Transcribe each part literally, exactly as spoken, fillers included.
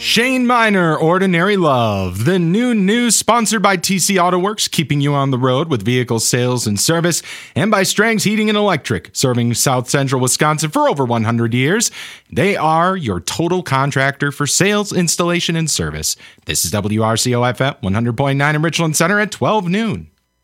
Shane Miner, Ordinary Love, the new news sponsored by T C Auto Works, keeping you on the road with vehicle sales and service, and by Strang's Heating and Electric, serving South Central Wisconsin for over one hundred years. They are your total contractor for sales, installation, and service. This is W R C O F M one hundred point nine in Richland Center at twelve noon.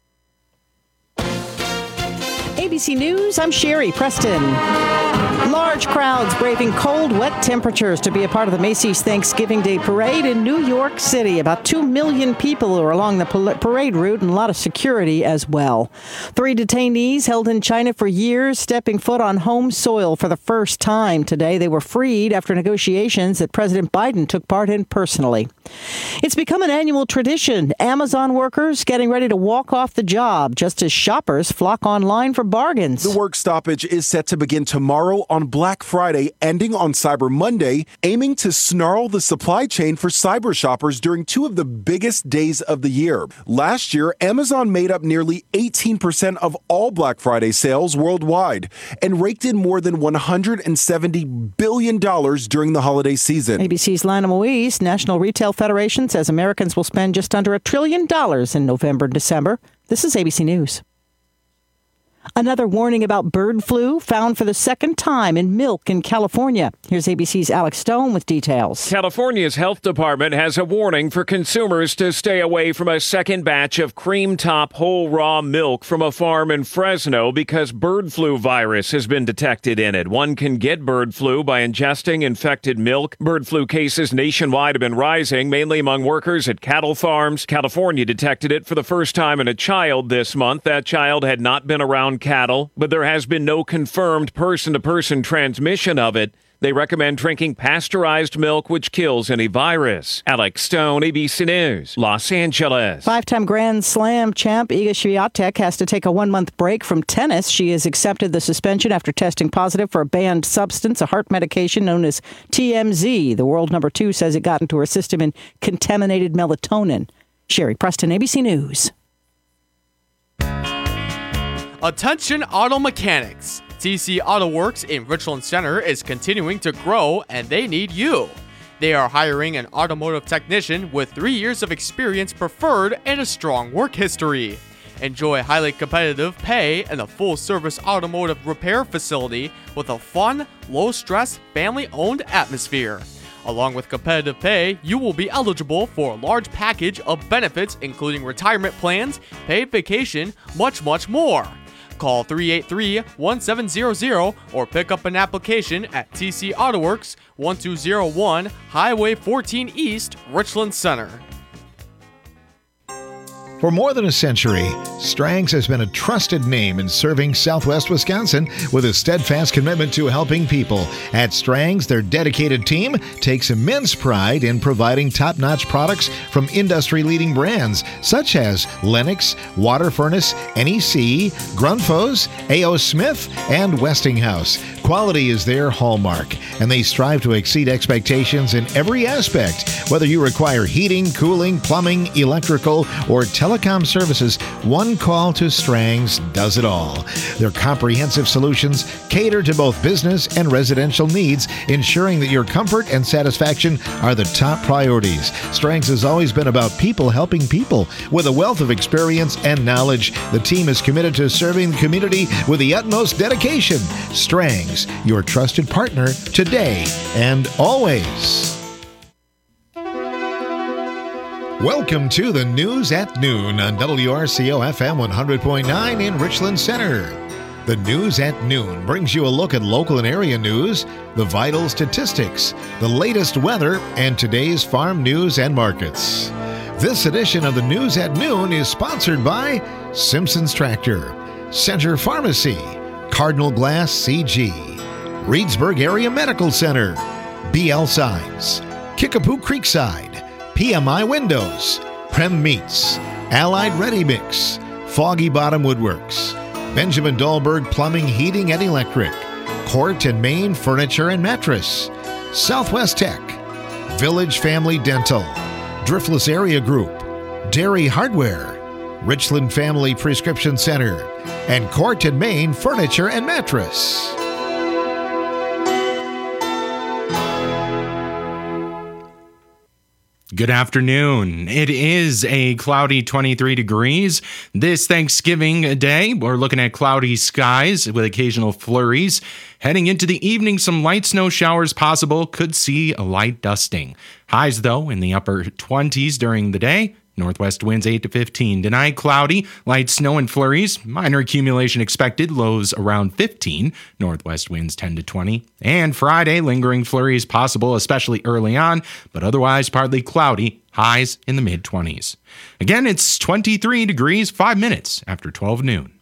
A B C News, I'm Sherry Preston. Large crowds braving cold, wet temperatures to be a part of the Macy's Thanksgiving Day Parade in New York City. About two million people are along the parade route and a lot of security as well. Three detainees held in China for years, stepping foot on home soil for the first time today. They were freed after negotiations that President Biden took part in personally. It's become an annual tradition. Amazon workers getting ready to walk off the job just as shoppers flock online for bargains. The work stoppage is set to begin tomorrow on Black Friday, ending on Cyber Monday, aiming to snarl the supply chain for cyber shoppers during two of the biggest days of the year. Last year, Amazon made up nearly eighteen percent of all Black Friday sales worldwide and raked in more than one hundred seventy billion dollars during the holiday season. A B C's Lana Moise, National Retail Federation, says Americans will spend just under a trillion dollars in November and December. This is A B C News. Another warning about bird flu found for the second time in milk in California. Here's A B C's Alex Stone with details. California's health department has a warning for consumers to stay away from a second batch of cream top whole raw milk from a farm in Fresno because bird flu virus has been detected in it. One can get bird flu by ingesting infected milk. Bird flu cases nationwide have been rising, mainly among workers at cattle farms. California detected it for the first time in a child this month. That child had not been around cattle, but there has been no confirmed person-to-person transmission of it. They recommend drinking pasteurized milk, which kills any virus. Alex Stone, A B C News, Los Angeles. Five-time Grand Slam champ Iga Swiatek has to take a one-month break from tennis. She has accepted the suspension after testing positive for a banned substance, a heart medication known as T M Z. The world number two says it got into her system in contaminated melatonin. Sherry Preston, A B C News. Attention auto mechanics. T C Auto Works in Richland Center is continuing to grow and they need you. They are hiring an automotive technician with three years of experience preferred and a strong work history. Enjoy highly competitive pay and a full-service automotive repair facility with a fun, low-stress, family-owned atmosphere. Along with competitive pay, you will be eligible for a large package of benefits including retirement plans, paid vacation, much, much more. Call three eight three, one seven zero zero or pick up an application at T C Auto Works, one two zero one Highway fourteen East, Richland Center. For more than a century, Strang's has been a trusted name in serving Southwest Wisconsin with a steadfast commitment to helping people. At Strang's, their dedicated team takes immense pride in providing top-notch products from industry-leading brands such as Lennox, Water Furnace, N E C, Grundfos, A O. Smith, and Westinghouse. Quality is their hallmark, and they strive to exceed expectations in every aspect. Whether you require heating, cooling, plumbing, electrical, or telecom services, one call to Strang's does it all. Their comprehensive solutions cater to both business and residential needs, ensuring that your comfort and satisfaction are the top priorities. Strang's has always been about people helping people. With a wealth of experience and knowledge, the team is committed to serving the community with the utmost dedication. Strang's, your trusted partner today and always. Welcome to the News at Noon on W R C O F M one hundred point nine in Richland Center. The News at Noon brings you a look at local and area news, the vital statistics, the latest weather, and today's farm news and markets. This edition of the News at Noon is sponsored by Simpson's Tractor, Center Pharmacy, Cardinal Glass C G, Reedsburg Area Medical Center, B L Signs, Kickapoo Creekside, P M I Windows, Prem Meats, Allied Ready Mix, Foggy Bottom Woodworks, Benjamin Dahlberg Plumbing, Heating and Electric, Court and Main Furniture and Mattress, Southwest Tech, Village Family Dental, Driftless Area Group, Dairy Hardware, Richland Family Prescription Center, and Court and Main Furniture and Mattress. Good afternoon. It is a cloudy twenty-three degrees. This Thanksgiving Day, we're looking at cloudy skies with occasional flurries. Heading into the evening, some light snow showers possible. Could see a light dusting. Highs, though, in the upper twenties during the day. Northwest winds eight to fifteen. Tonight, cloudy, light snow and flurries. Minor accumulation expected. Lows around fifteen. Northwest winds ten to twenty. And Friday, lingering flurries possible, especially early on, but otherwise partly cloudy. Highs in the mid-twenties. Again, it's twenty-three degrees, five minutes after twelve noon.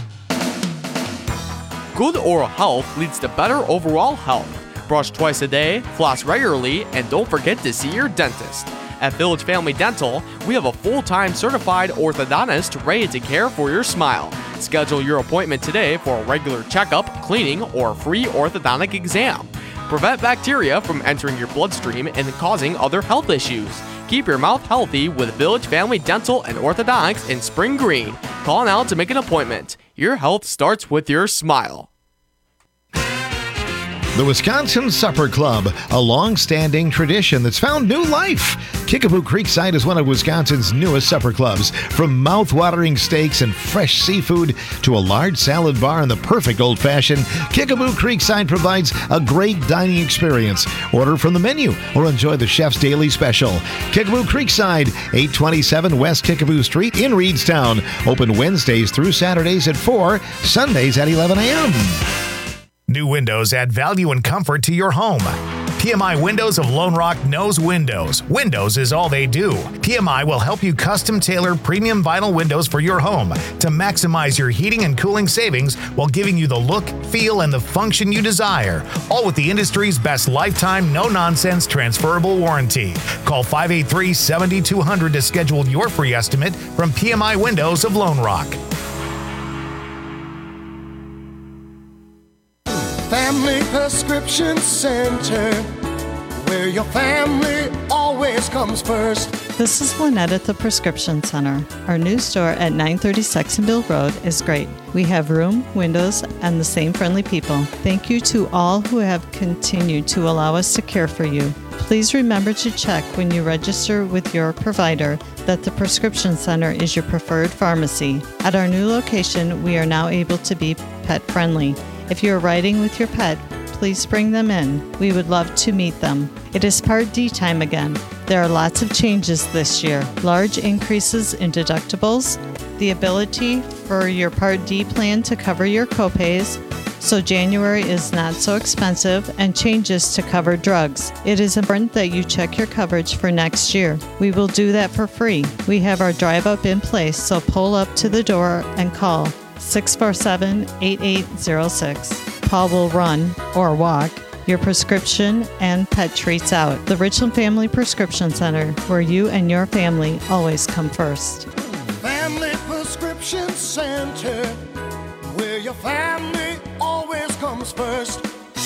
Good oral health leads to better overall health. Brush twice a day, floss regularly, and don't forget to see your dentist. At Village Family Dental, we have a full-time certified orthodontist ready to care for your smile. Schedule your appointment today for a regular checkup, cleaning, or free orthodontic exam. Prevent bacteria from entering your bloodstream and causing other health issues. Keep your mouth healthy with Village Family Dental and Orthodontics in Spring Green. Call now to make an appointment. Your health starts with your smile. The Wisconsin Supper Club, a long-standing tradition that's found new life. Kickapoo Creekside is one of Wisconsin's newest supper clubs. From mouth-watering steaks and fresh seafood to a large salad bar and the perfect old-fashioned, Kickapoo Creekside provides a great dining experience. Order from the menu or enjoy the chef's daily special. Kickapoo Creekside, eight twenty-seven West Kickapoo Street in Reedstown. Open Wednesdays through Saturdays at four, Sundays at eleven a.m. New windows add value and comfort to your home. P M I Windows of Lone Rock knows windows. Windows is all they do. P M I will help you custom tailor premium vinyl windows for your home to maximize your heating and cooling savings while giving you the look, feel, and the function you desire. All with the industry's best lifetime, no-nonsense transferable warranty. Call five eight three, seven two zero zero to schedule your free estimate from P M I Windows of Lone Rock. Family Prescription Center, where your family always comes first. This is Lynette at the Prescription Center. Our new store at nine thirty Saxonville Road is great. We have room, windows, and the same friendly people. Thank you to all who have continued to allow us to care for you. Please remember to check when you register with your provider that the Prescription Center is your preferred pharmacy. At our new location, we are now able to be pet friendly. If you are riding with your pet, please bring them in. We would love to meet them. It is Part D time again. There are lots of changes this year. Large increases in deductibles, the ability for your Part D plan to cover your copays, so January is not so expensive, and changes to cover drugs. It is important that you check your coverage for next year. We will do that for free. We have our drive up in place, so pull up to the door and call six four seven, eight eight zero six. Paul will run or walk your prescription and pet treats out. The Richland Family Prescription Center, where you and your family always come first. Family Prescription Center, where your family always comes first.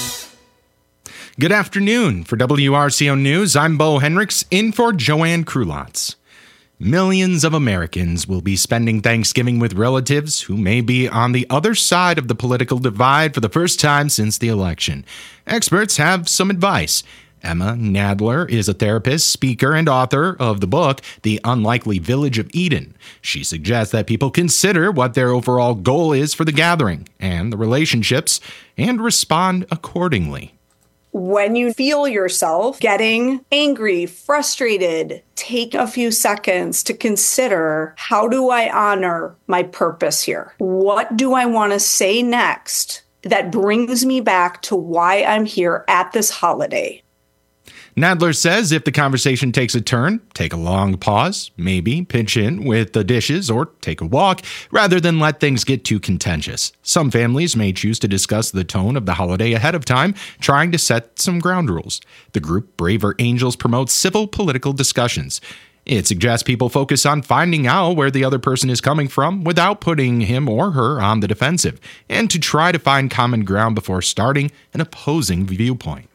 Good afternoon. For W R C O News, I'm Bo Henricks, in for Joanne Krulotz. Millions of Americans will be spending Thanksgiving with relatives who may be on the other side of the political divide for the first time since the election. Experts have some advice. Emma Nadler is a therapist, speaker, and author of the book, The Unlikely Village of Eden. She suggests that people consider what their overall goal is for the gathering and the relationships and respond accordingly. When you feel yourself getting angry, frustrated, take a few seconds to consider, how do I honor my purpose here? What do I want to say next that brings me back to why I'm here at this holiday? Nadler says if the conversation takes a turn, take a long pause, maybe pitch in with the dishes or take a walk, rather than let things get too contentious. Some families may choose to discuss the tone of the holiday ahead of time, trying to set some ground rules. The group Braver Angels promotes civil political discussions. It suggests people focus on finding out where the other person is coming from without putting him or her on the defensive, and to try to find common ground before starting an opposing viewpoint.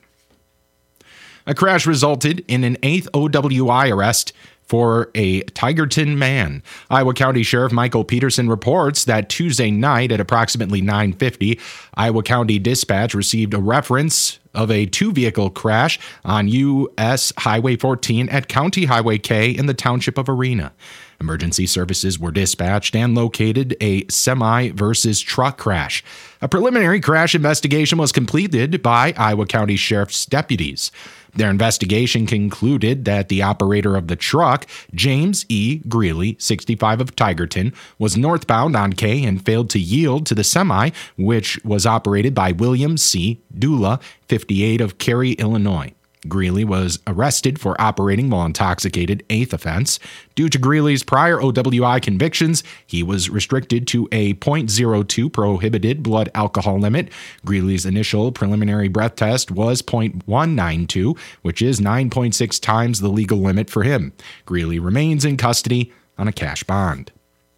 A crash resulted in an eighth O W I arrest for a Tigerton man. Iowa County Sheriff Michael Peterson reports that Tuesday night at approximately nine fifty, Iowa County Dispatch received a reference of a two-vehicle crash on U S Highway fourteen at County Highway K in the township of Arena. Emergency services were dispatched and located a semi versus truck crash. A preliminary crash investigation was completed by Iowa County Sheriff's deputies. Their investigation concluded that the operator of the truck, James E. Greeley, sixty-five of Tigerton, was northbound on K and failed to yield to the semi, which was operated by William C. Dula, fifty-eight of Cary, Illinois. Greeley was arrested for operating while intoxicated, eighth offense. Due to Greeley's prior O W I convictions, he was restricted to a point zero two prohibited blood alcohol limit. Greeley's initial preliminary breath test was point one nine two, which is nine point six times the legal limit for him. Greeley remains in custody on a cash bond.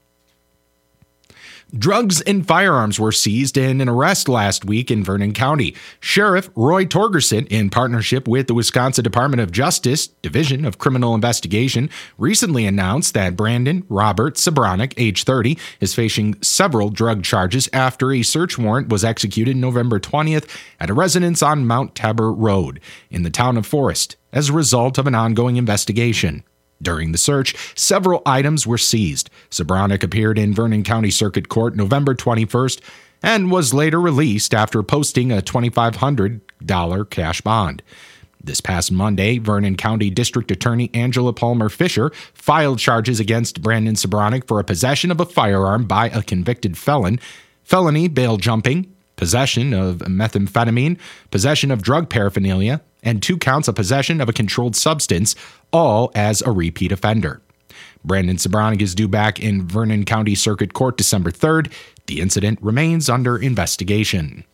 Drugs and firearms were seized in an arrest last week in Vernon County. Sheriff Roy Torgerson, in partnership with the Wisconsin Department of Justice Division of Criminal Investigation, recently announced that Brandon Robert Sobranic, age thirty, is facing several drug charges after a search warrant was executed November twentieth at a residence on Mount Tabor Road in the town of Forest as a result of an ongoing investigation. During the search, several items were seized. Sobranic appeared in Vernon County Circuit Court November twenty-first and was later released after posting a twenty-five hundred dollars cash bond. This past Monday, Vernon County District Attorney Angela Palmer Fisher filed charges against Brandon Sobranic for a possession of a firearm by a convicted felon, felony bail jumping, possession of methamphetamine, possession of drug paraphernalia, and two counts of possession of a controlled substance, all as a repeat offender. Brandon Sobranic is due back in Vernon County Circuit Court December third. The incident remains under investigation.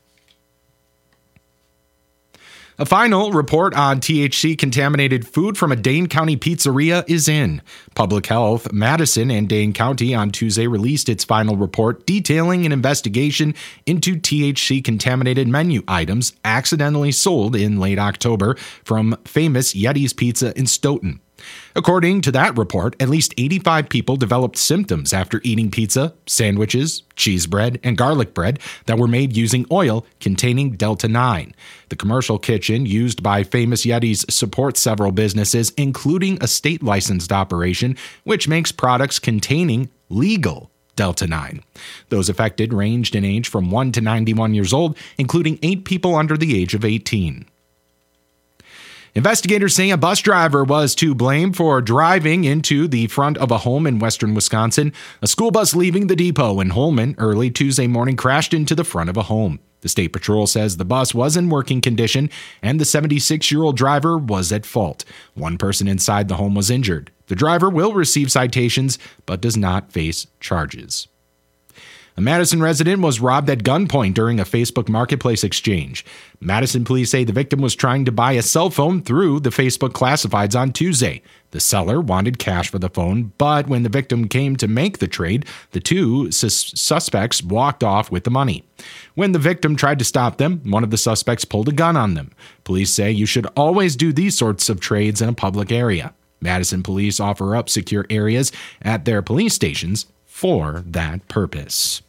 A final report on T H C-contaminated food from a Dane County pizzeria is in. Public Health, Madison, and Dane County on Tuesday released its final report detailing an investigation into T H C-contaminated menu items accidentally sold in late October from famous Yeti's Pizza in Stoughton. According to that report, at least eighty-five people developed symptoms after eating pizza, sandwiches, cheese bread, and garlic bread that were made using oil containing Delta nine. The commercial kitchen used by Famous Yeti's supports several businesses, including a state-licensed operation, which makes products containing legal Delta nine. Those affected ranged in age from one to ninety-one years old, including eight people under the age of eighteen. Investigators say a bus driver was to blame for driving into the front of a home in western Wisconsin. A school bus leaving the depot in Holmen early Tuesday morning crashed into the front of a home. The State Patrol says the bus was in working condition and the seventy-six-year-old driver was at fault. One person inside the home was injured. The driver will receive citations but does not face charges. A Madison resident was robbed at gunpoint during a Facebook Marketplace exchange. Madison police say the victim was trying to buy a cell phone through the Facebook classifieds on Tuesday. The seller wanted cash for the phone, but when the victim came to make the trade, the two sus- suspects walked off with the money. When the victim tried to stop them, one of the suspects pulled a gun on them. Police say you should always do these sorts of trades in a public area. Madison police offer up secure areas at their police stations for that purpose.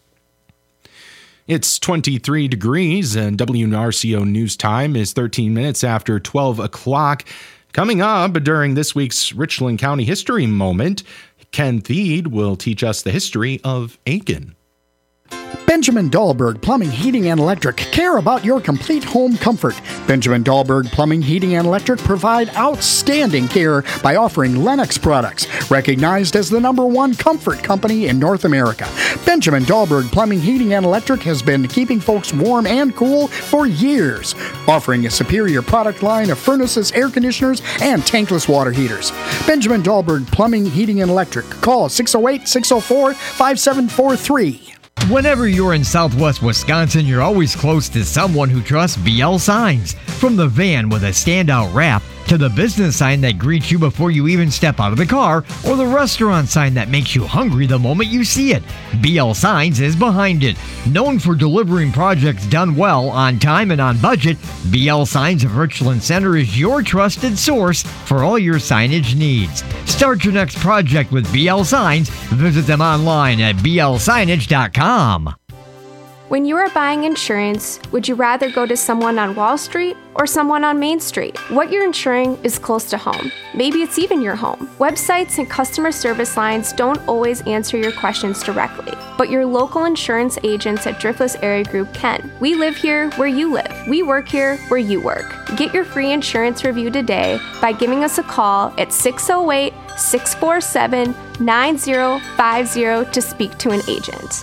It's twenty-three degrees and W N R C O News Time is thirteen minutes after twelve o'clock. Coming up during this week's Richland County History Moment, Ken Thied will teach us the history of Aiken. Benjamin Dahlberg Plumbing, Heating, and Electric care about your complete home comfort. Benjamin Dahlberg Plumbing, Heating, and Electric provide outstanding care by offering Lennox products, recognized as the number one comfort company in North America. Benjamin Dahlberg Plumbing, Heating, and Electric has been keeping folks warm and cool for years, offering a superior product line of furnaces, air conditioners, and tankless water heaters. Benjamin Dahlberg Plumbing, Heating, and Electric. Call six oh eight, six oh four, five seven four three. Whenever you're in Southwest Wisconsin, you're always close to someone who trusts B L Signs. From the van with a standout wrap, to the business sign that greets you before you even step out of the car, or the restaurant sign that makes you hungry the moment you see it, B L Signs is behind it. Known for delivering projects done well, on time, and on budget, B L Signs of Richland Center is your trusted source for all your signage needs. Start your next project with B L Signs. Visit them online at b l signage dot com. When you are buying insurance, would you rather go to someone on Wall Street or someone on Main Street? What you're insuring is close to home. Maybe it's even your home. Websites and customer service lines don't always answer your questions directly, but your local insurance agents at Driftless Area Group can. We live here where you live. We work here where you work. Get your free insurance review today by giving us a call at six oh eight, six four seven, nine oh five oh to speak to an agent.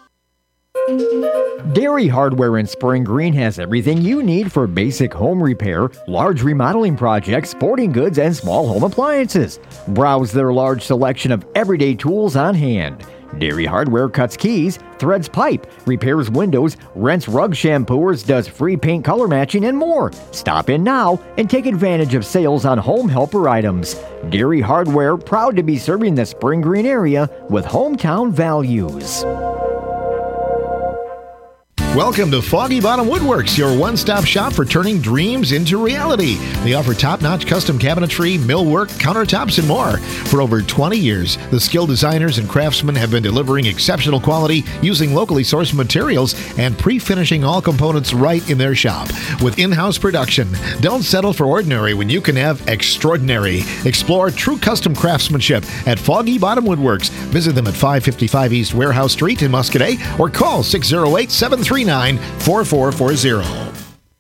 Dairy Hardware in Spring Green has everything you need for basic home repair, large remodeling projects, sporting goods, and small home appliances. Browse their large selection of everyday tools on hand. Dairy Hardware cuts keys, threads pipe, repairs windows, rents rug shampooers, does free paint color matching, and more. Stop in now and take advantage of sales on home helper items. Dairy Hardware, proud to be serving the Spring Green area with hometown values. Welcome to Foggy Bottom Woodworks, your one-stop shop for turning dreams into reality. They offer top-notch custom cabinetry, millwork, countertops, and more. For over twenty years, the skilled designers and craftsmen have been delivering exceptional quality using locally sourced materials and pre-finishing all components right in their shop. With in-house production, don't settle for ordinary when you can have extraordinary. Explore true custom craftsmanship at Foggy Bottom Woodworks. Visit them at five fifty-five East Warehouse Street in Muscadet or call six oh eight, seven three nine, four four four zero.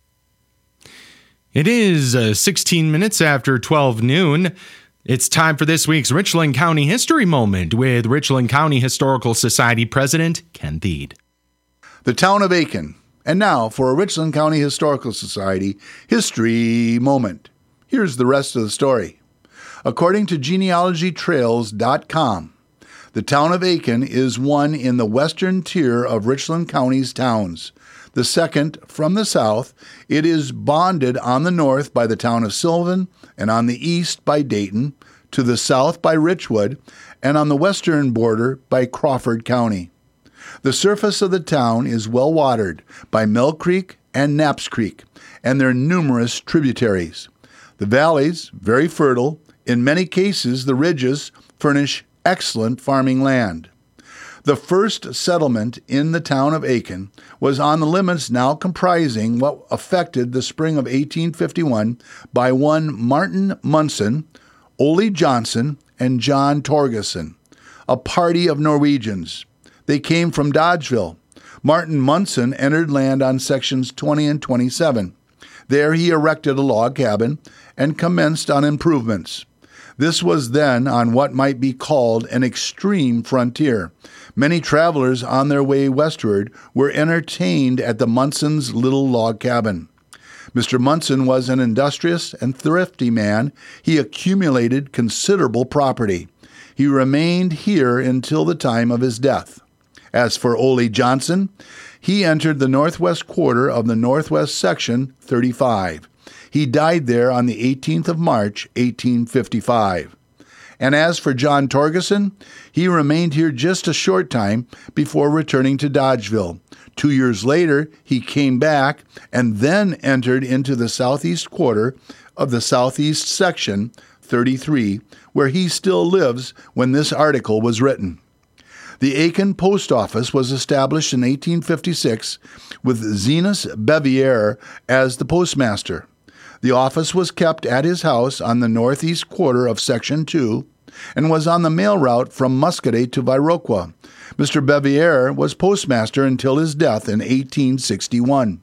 It is uh, sixteen minutes after twelve noon. It's time for this week's Richland County History Moment with Richland County Historical Society President Ken Thiede. The town of Aiken. And now for a Richland County Historical Society History Moment. Here's the rest of the story. According to genealogy trails dot com, the town of Aiken is one in the western tier of Richland County's towns. The second from the south, it is bonded on the north by the town of Sylvan and on the east by Dayton, to the south by Richwood, and on the western border by Crawford County. The surface of the town is well watered by Mill Creek and Knaps Creek and their numerous tributaries. The valleys, very fertile, in many cases the ridges furnish excellent farming land. The first settlement in the town of Aiken was on the limits now comprising what affected the spring of eighteen fifty-one by one Martin Munson, Ole Johnson, and John Torgeson, a party of Norwegians. They came from Dodgeville. Martin Munson entered land on sections twenty and twenty-seven. There he erected a log cabin and commenced on improvements. This was then on what might be called an extreme frontier. Many travelers on their way westward were entertained at the Munson's little log cabin. Mister Munson was an industrious and thrifty man. He accumulated considerable property. He remained here until the time of his death. As for Ole Johnson, he entered the northwest quarter of the Northwest Section thirty-five. He died there on the eighteenth of March, eighteen fifty-five. And as for John Torgeson, he remained here just a short time before returning to Dodgeville. Two years later, he came back and then entered into the southeast quarter of the Southeast Section thirty-three, where he still lives when this article was written. The Aiken Post Office was established in eighteen fifty-six with Zenas Bevier as the postmaster. The office was kept at his house on the northeast quarter of Section two and was on the mail route from Muscadet to Viroqua. Mister Bevier was postmaster until his death in eighteen sixty-one.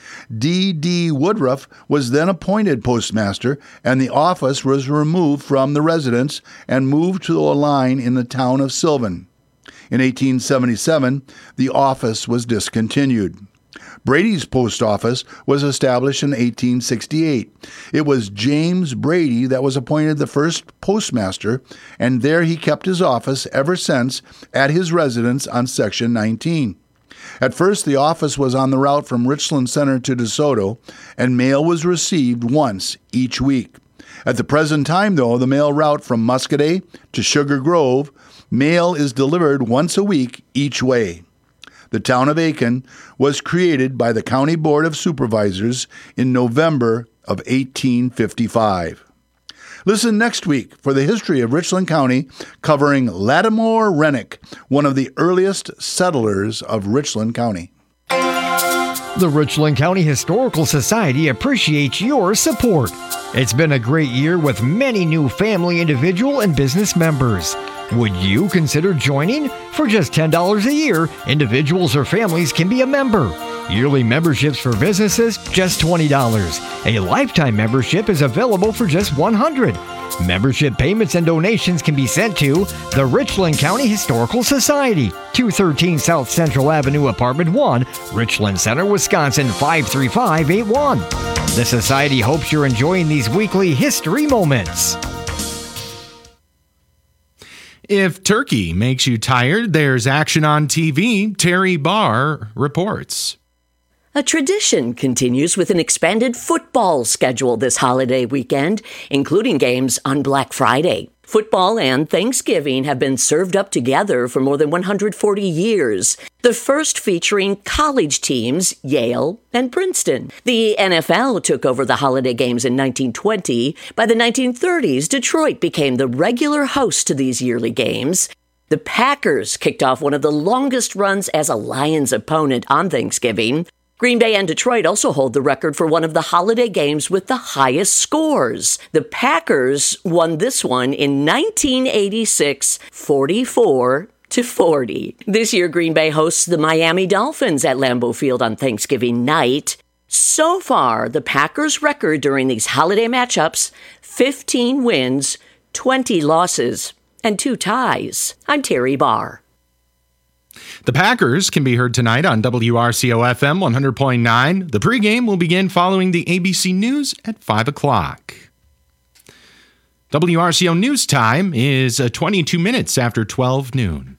D D Woodruff was then appointed postmaster, and the office was removed from the residence and moved to a line in the town of Sylvan. In eighteen seventy-seven, the office was discontinued. Brady's post office was established in eighteen sixty-eight. It was James Brady that was appointed the first postmaster, and there he kept his office ever since at his residence on Section nineteen. At first, the office was on the route from Richland Center to DeSoto, and mail was received once each week. At the present time, though, the mail route from Muscadet to Sugar Grove, mail is delivered once a week each way. The town of Aiken was created by the County Board of Supervisors in November of eighteen fifty-five. Listen next week for the history of Richland County, covering Lattimore Rennick, one of the earliest settlers of Richland County. The Richland County Historical Society appreciates your support. It's been a great year with many new family, individual, and business members. Would you consider joining? For just ten dollars a year, individuals or families can be a member. Yearly memberships for businesses, just twenty dollars. A lifetime membership is available for just one hundred dollars. Membership payments and donations can be sent to the Richland County Historical Society, two thirteen South Central Avenue, Apartment one, Richland Center, Wisconsin, five three five eight one. The Society hopes you're enjoying these weekly history moments. If turkey makes you tired, there's action on T V. Terry Barr reports. A tradition continues with an expanded football schedule this holiday weekend, including games on Black Friday. Football and Thanksgiving have been served up together for more than one hundred forty years. The first featuring college teams, Yale and Princeton. The N F L took over the holiday games in nineteen twenty. By the nineteen thirties, Detroit became the regular host to these yearly games. The Packers kicked off one of the longest runs as a Lions opponent on Thanksgiving. Green Bay and Detroit also hold the record for one of the holiday games with the highest scores. The Packers won this one in nineteen eighty-six, forty-four to forty. This year, Green Bay hosts the Miami Dolphins at Lambeau Field on Thanksgiving night. So far, the Packers' record during these holiday matchups, fifteen wins, twenty losses, and two ties. I'm Terry Barr. The Packers can be heard tonight on W R C O F M one hundred point nine. The pregame will begin following the A B C News at five o'clock. W R C O News time is twenty-two minutes after twelve noon.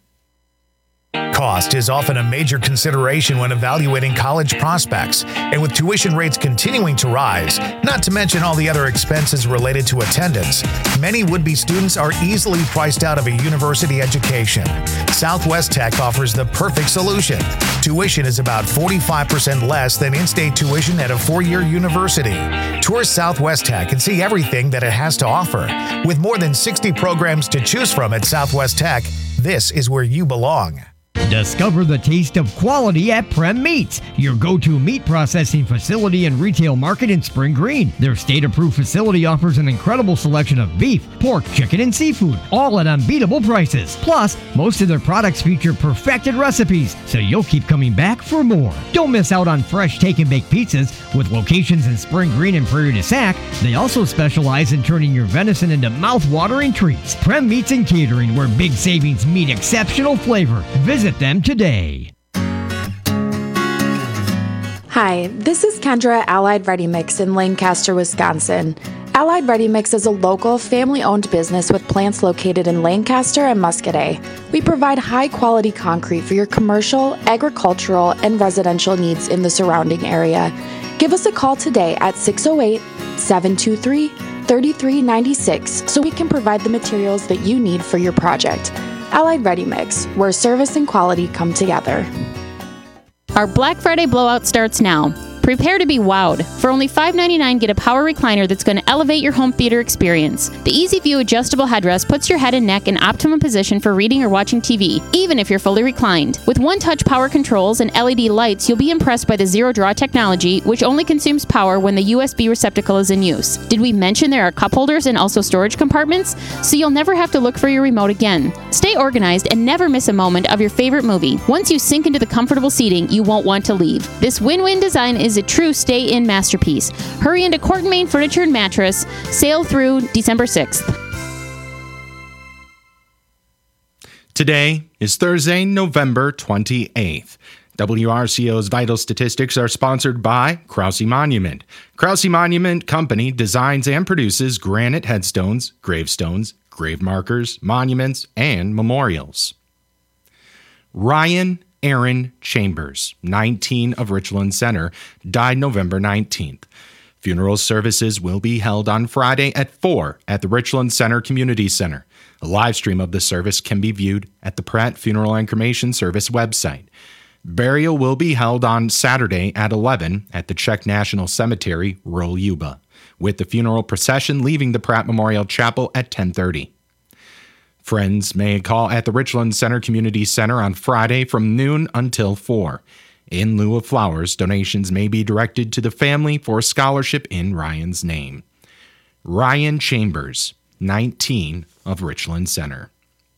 Cost is often a major consideration when evaluating college prospects, and with tuition rates continuing to rise, not to mention all the other expenses related to attendance, many would-be students are easily priced out of a university education. Southwest Tech offers the perfect solution. Tuition is about forty-five percent less than in-state tuition at a four-year university. Tour Southwest Tech and see everything that it has to offer. With more than sixty programs to choose from at Southwest Tech, this is where you belong. Discover the taste of quality at Prem Meats, your go-to meat processing facility and retail market in Spring Green. Their state-approved facility offers an incredible selection of beef, pork, chicken, and seafood, all at unbeatable prices. Plus, most of their products feature perfected recipes, so you'll keep coming back for more. Don't miss out on fresh take-and-bake pizzas. With locations in Spring Green and Prairie du Sac, they also specialize in turning your venison into mouth-watering treats. Prem Meats and Catering, where big savings meet exceptional flavor. Visit them today. Hi, this is Kendra at Allied Ready Mix in Lancaster, Wisconsin. Allied Ready Mix is a local, family-owned business with plants located in Lancaster and Muscadet. We provide high-quality concrete for your commercial, agricultural, and residential needs in the surrounding area. Give us a call today at six oh eight, seven two three, three three nine six so we can provide the materials that you need for your project. Allied Ready Mix, where service and quality come together. Our Black Friday blowout starts now. Prepare to be wowed. For only five ninety-nine, get a power recliner that's going to elevate your home theater experience. The Easy View adjustable headrest puts your head and neck in optimum position for reading or watching T V, even if you're fully reclined. With one-touch power controls and L E D lights, you'll be impressed by the zero-draw technology, which only consumes power when the U S B receptacle is in use. Did we mention there are cup holders and also storage compartments? So you'll never have to look for your remote again. Stay organized and never miss a moment of your favorite movie. Once you sink into the comfortable seating, you won't want to leave. This win-win design is a true stay-in masterpiece. Hurry into Court and Main Furniture and Mattress. Sale through December sixth. Today is Thursday, November twenty-eighth. W R C O's Vital Statistics are sponsored by Krause Monument. Krause Monument Company designs and produces granite headstones, gravestones, grave markers, monuments, and memorials. Ryan Aaron Chambers, nineteen of Richland Center, died November nineteenth. Funeral services will be held on Friday at four at the Richland Center Community Center. A live stream of the service can be viewed at the Pratt Funeral and Cremation Service website. Burial will be held on Saturday at eleven at the Czech National Cemetery, rural Yuba, with the funeral procession leaving the Pratt Memorial Chapel at ten thirty. Friends may call at the Richland Center Community Center on Friday from noon until four. In lieu of flowers, donations may be directed to the family for a scholarship in Ryan's name. Ryan Chambers, nineteen, of Richland Center.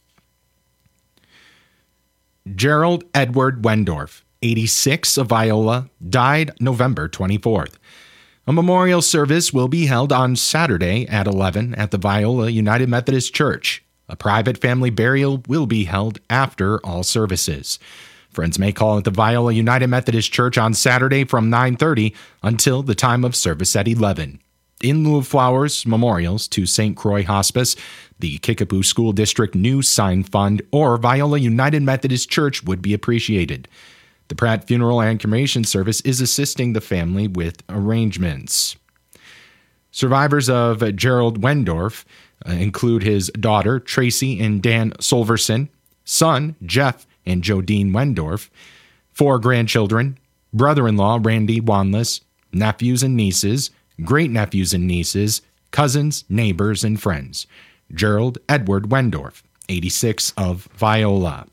Gerald Edward Wendorf, eighty-six, of Viola, died November twenty-fourth. A memorial service will be held on Saturday at eleven at the Viola United Methodist Church. A private family burial will be held after all services. Friends may call at the Viola United Methodist Church on Saturday from nine thirty until the time of service at eleven. In lieu of flowers, memorials to Saint Croix Hospice, the Kickapoo School District News Sign Fund, or Viola United Methodist Church would be appreciated. The Pratt Funeral and Cremation Service is assisting the family with arrangements. Survivors of Gerald Wendorf uh, include his daughter, Tracy and Dan Solverson, son, Jeff and Jodine Wendorf, four grandchildren, brother-in-law, Randy Wanless, nephews and nieces, great-nephews and nieces, cousins, neighbors, and friends. Gerald Edward Wendorf, eighty-six, of Viola.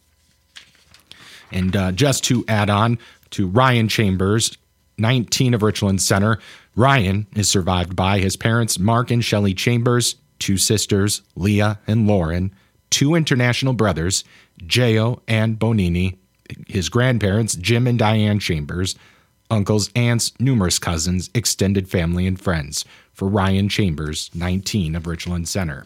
And uh, just to add on to Ryan Chambers, nineteen, of Richland Center, Ryan is survived by his parents, Mark and Shelley Chambers, two sisters, Leah and Lauren, two international brothers, Geo and Bonini, his grandparents, Jim and Diane Chambers, uncles, aunts, numerous cousins, extended family, and friends. For Ryan Chambers, nineteen, of Richland Center.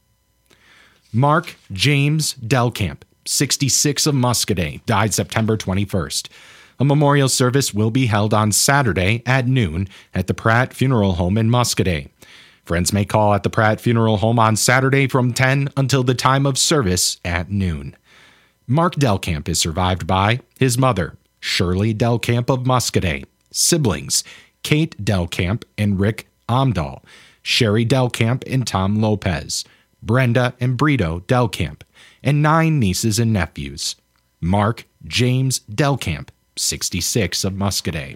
Mark James Delcamp, sixty-six, of Muscadet, died September twenty-first. A memorial service will be held on Saturday at noon at the Pratt Funeral Home in Muscadet. Friends may call at the Pratt Funeral Home on Saturday from ten until the time of service at noon. Mark Delcamp is survived by his mother, Shirley Delcamp of Muscadet, siblings, Kate Delcamp and Rick Amdahl, Sherry Delcamp and Tom Lopez, Brenda and Brito Delcamp, and nine nieces and nephews. Mark James Delcamp, sixty-six, of Muscadet.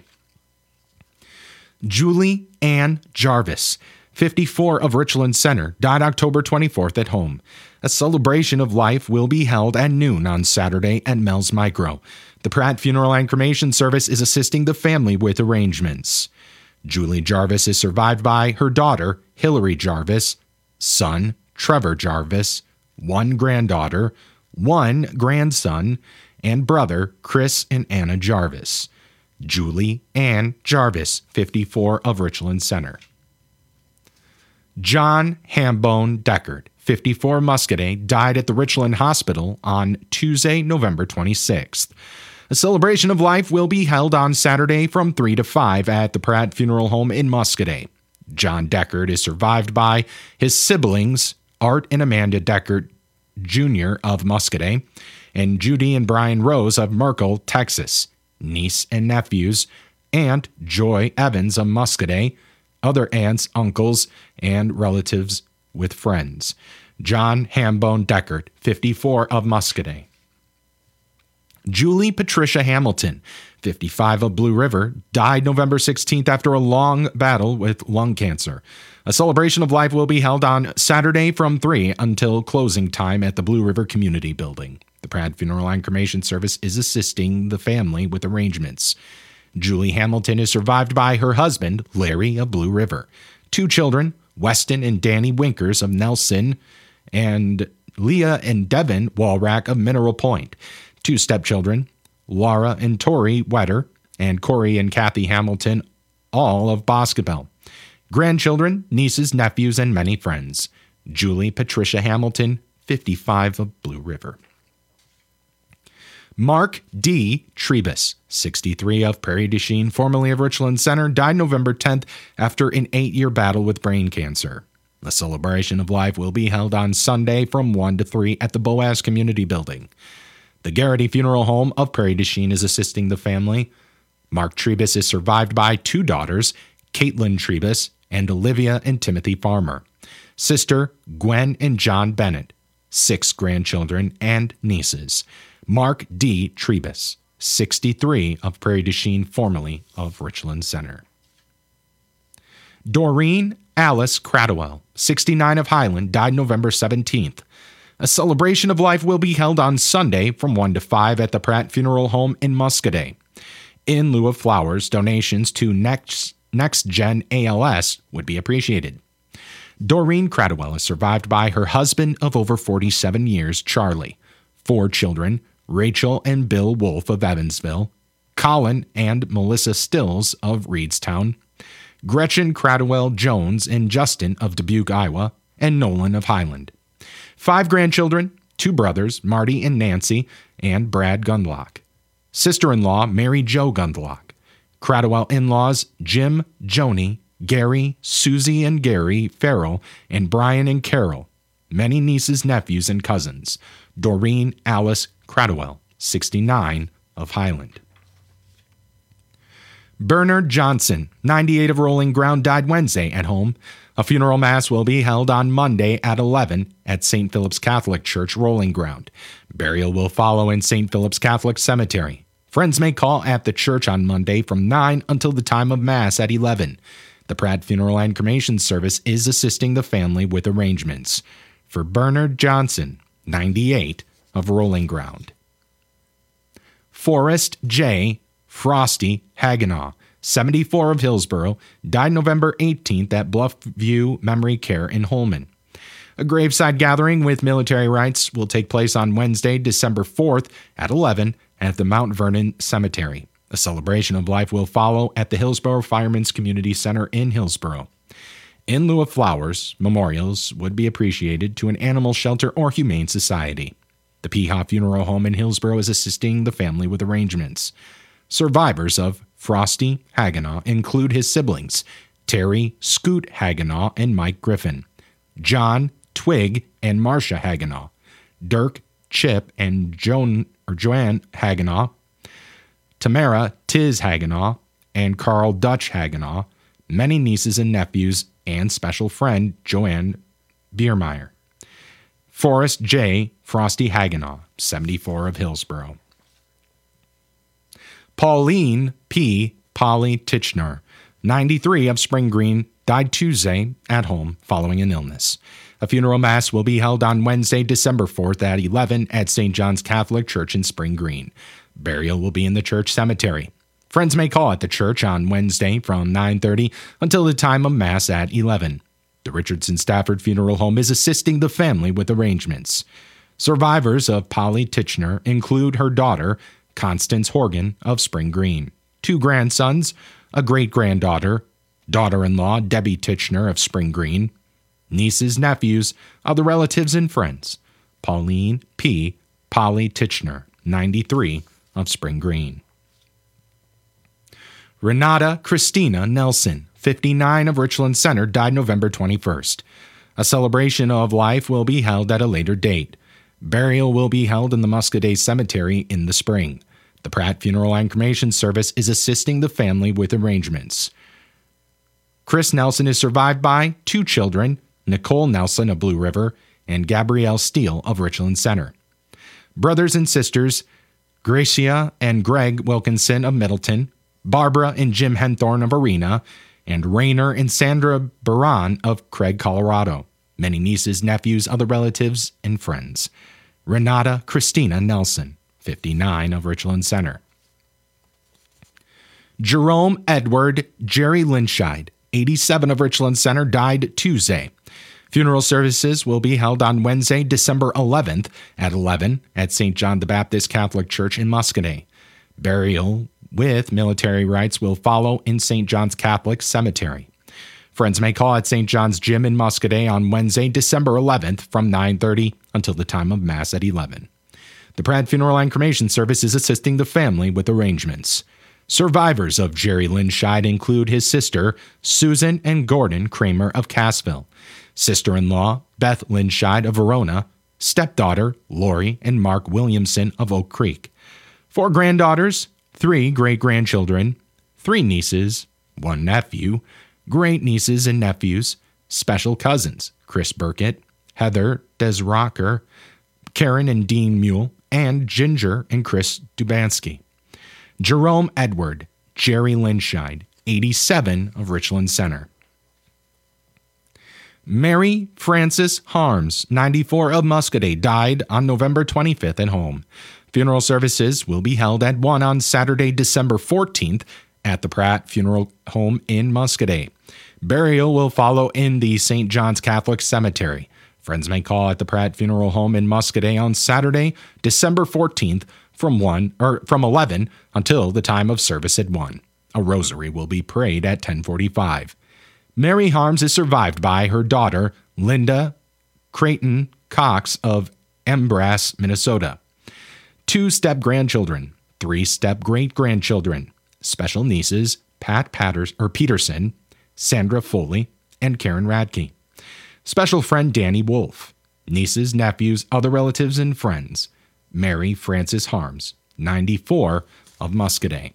Julie Ann Jarvis, fifty-four, of Richland Center, died October twenty-fourth at home. A celebration of life will be held at noon on Saturday at Mel's Micro. The Pratt Funeral and Cremation Service is assisting the family with arrangements. Julie Jarvis is survived by her daughter, Hillary Jarvis, son, Trevor Jarvis, one granddaughter, one grandson, and brother, Chris and Anna Jarvis. Julie Ann Jarvis, fifty-four, of Richland Center. John Hambone Deckard, fifty-four, Muscadet, died at the Richland Hospital on Tuesday, November twenty-sixth. A celebration of life will be held on Saturday from three to five at the Pratt Funeral Home in Muscadet. John Deckard is survived by his siblings, Art and Amanda Deckard Junior of Muscadet, and Judy and Brian Rose of Merkel, Texas, niece and nephews, Aunt Joy Evans of Muscadet, other aunts, uncles, and relatives with friends. John Hambone Deckard, fifty-four, of Muscadet. Julie Patricia Hamilton, fifty-five, of Blue River, died November sixteenth after a long battle with lung cancer. A celebration of life will be held on Saturday from three until closing time at the Blue River Community Building. The Pratt Funeral and Cremation Service is assisting the family with arrangements. Julie Hamilton is survived by her husband, Larry of Blue River, two children, Weston and Danny Winkers of Nelson, and Leah and Devin Walrack of Mineral Point, two stepchildren, Laura and Tori Wetter, and Corey and Kathy Hamilton, all of Boscobel. Grandchildren, nieces, nephews, and many friends. Julie Patricia Hamilton, fifty-five, of Blue River. Mark D. Trebus, sixty-three, of Prairie du Chien, formerly of Richland Center, died November tenth after an eight-year battle with brain cancer. The celebration of life will be held on Sunday from one to three at the Boaz Community Building. The Garrity Funeral Home of Prairie du Chien is assisting the family. Mark Trebus is survived by two daughters, Caitlin Trebus and Olivia and Timothy Farmer, sister Gwen and John Bennett, six grandchildren and nieces. Mark D. Trebus, sixty-three, of Prairie du Chien, formerly of Richland Center. Doreen Alice Cradwell, sixty-nine, of Highland, died November seventeenth. A celebration of life will be held on Sunday from one to five at the Pratt Funeral Home in Muscadet. In lieu of flowers, donations to Next, Next Gen A L S would be appreciated. Doreen Cradwell is survived by her husband of over forty-seven years, Charlie, four children, Rachel and Bill Wolf of Evansville, Colin and Melissa Stills of Reedstown, Gretchen Cradwell Jones and Justin of Dubuque, Iowa, and Nolan of Highland. Five grandchildren, two brothers, Marty and Nancy, and Brad Gundlach. Sister-in-law, Mary Jo Gundlach. Cradwell in-laws, Jim, Joni, Gary, Susie and Gary Farrell, and Brian and Carol. Many nieces, nephews, and cousins. Doreen Alice Cradwell, sixty-nine, of Highland. Bernard Johnson, ninety-eight, of Rolling Ground, died Wednesday at home. A funeral mass will be held on Monday at eleven at Saint Philip's Catholic Church, Rolling Ground. Burial will follow in Saint Philip's Catholic Cemetery. Friends may call at the church on Monday from nine until the time of Mass at eleven. The Pratt Funeral and Cremation Service is assisting the family with arrangements. For Bernard Johnson, ninety-eight, of Rolling Ground. Forrest J. Frosty Haganaw, seventy-four, of Hillsborough, died November eighteenth at Bluffview Memory Care in Holmen. A graveside gathering with military rites will take place on Wednesday, December fourth at eleven at the Mount Vernon Cemetery. A celebration of life will follow at the Hillsborough Firemen's Community Center in Hillsborough. In lieu of flowers, memorials would be appreciated to an animal shelter or humane society. The Peahaw Funeral Home in Hillsborough is assisting the family with arrangements. Survivors of Frosty Haganaw include his siblings, Terry Scoot Haganaw and Mike Griffin, John Twig and Marcia Haganaw, Dirk Chip and Joan or Joanne Haganaw, Tamara Tiz Haganaw, and Carl Dutch Haganaw, many nieces and nephews, and special friend Joanne Biermeyer. Forrest J. Frosty Haganaw, seventy-four, of Hillsborough. Pauline P. Polly Titchener, ninety-three, of Spring Green, died Tuesday at home following an illness. A funeral mass will be held on Wednesday, December fourth at eleven at Saint John's Catholic Church in Spring Green. Burial will be in the church cemetery. Friends may call at the church on Wednesday from nine thirty until the time of Mass at eleven. The Richardson Stafford Funeral Home is assisting the family with arrangements. Survivors of Polly Titchener include her daughter, Constance Horgan of Spring Green, two grandsons, a great-granddaughter, daughter-in-law Debbie Titchener of Spring Green, nieces, nephews, other relatives, and friends. Pauline P. Polly Titchener, ninety-three, of Spring Green. Renata Christina Nelson, fifty-nine, of Richland Center, died November twenty-first. A celebration of life will be held at a later date. Burial will be held in the Muscadet Cemetery in the spring. The Pratt Funeral and Cremation Service is assisting the family with arrangements. Chris Nelson is survived by two children, Nicole Nelson of Blue River and Gabrielle Steele of Richland Center. Brothers and sisters, Gracia and Greg Wilkinson of Middleton, Barbara and Jim Henthorne of Arena, and Rainer and Sandra Baran of Craig, Colorado. Many nieces, nephews, other relatives, and friends. Renata Christina Nelson, fifty-nine, of Richland Center. Jerome Edward Jerry Linscheid, eighty-seven, of Richland Center, died Tuesday. Funeral services will be held on Wednesday, December eleventh at eleven at Saint John the Baptist Catholic Church in Muscadet. Burial with military rites will follow in Saint John's Catholic Cemetery. Friends may call at Saint John's Gym in Muscadet on Wednesday, December eleventh from nine thirty until the time of Mass at eleven. The Pratt Funeral and Cremation Service is assisting the family with arrangements. Survivors of Jerry Linscheid include his sister, Susan and Gordon Kramer of Cassville, sister-in-law, Beth Linscheid of Verona, stepdaughter, Lori and Mark Williamson of Oak Creek, four granddaughters, three great-grandchildren, three nieces, one nephew, great-nieces and nephews, special cousins, Chris Burkett, Heather Desrocker, Karen and Dean Mule, and Ginger and Chris Dubansky. Jerome Edward, Jerry Linscheid, eighty-seven, of Richland Center. Mary Frances Harms, ninety-four, of Muscadet, died on November twenty-fifth at home. Funeral services will be held at one on Saturday, December fourteenth at the Pratt Funeral Home in Muscoda. Burial will follow in the Saint John's Catholic Cemetery. Friends may call at the Pratt Funeral Home in Muscoda on Saturday, December fourteenth from one or from eleven until the time of service at one. A rosary will be prayed at ten forty-five. Mary Harms is survived by her daughter, Linda Creighton Cox of Embrace, Minnesota. Two step-grandchildren, three step-great-grandchildren, special nieces, Pat Patters, or Peterson, Sandra Foley, and Karen Radke. Special friend Danny Wolf. Nieces, nephews, other relatives, and friends. Mary Frances Harms, ninety-four, of Muscoda.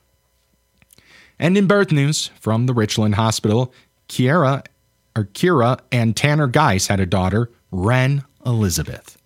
And in birth news from the Richland Hospital, Kiera, or Kira and Tanner Geis had a daughter, Wren Elizabeth.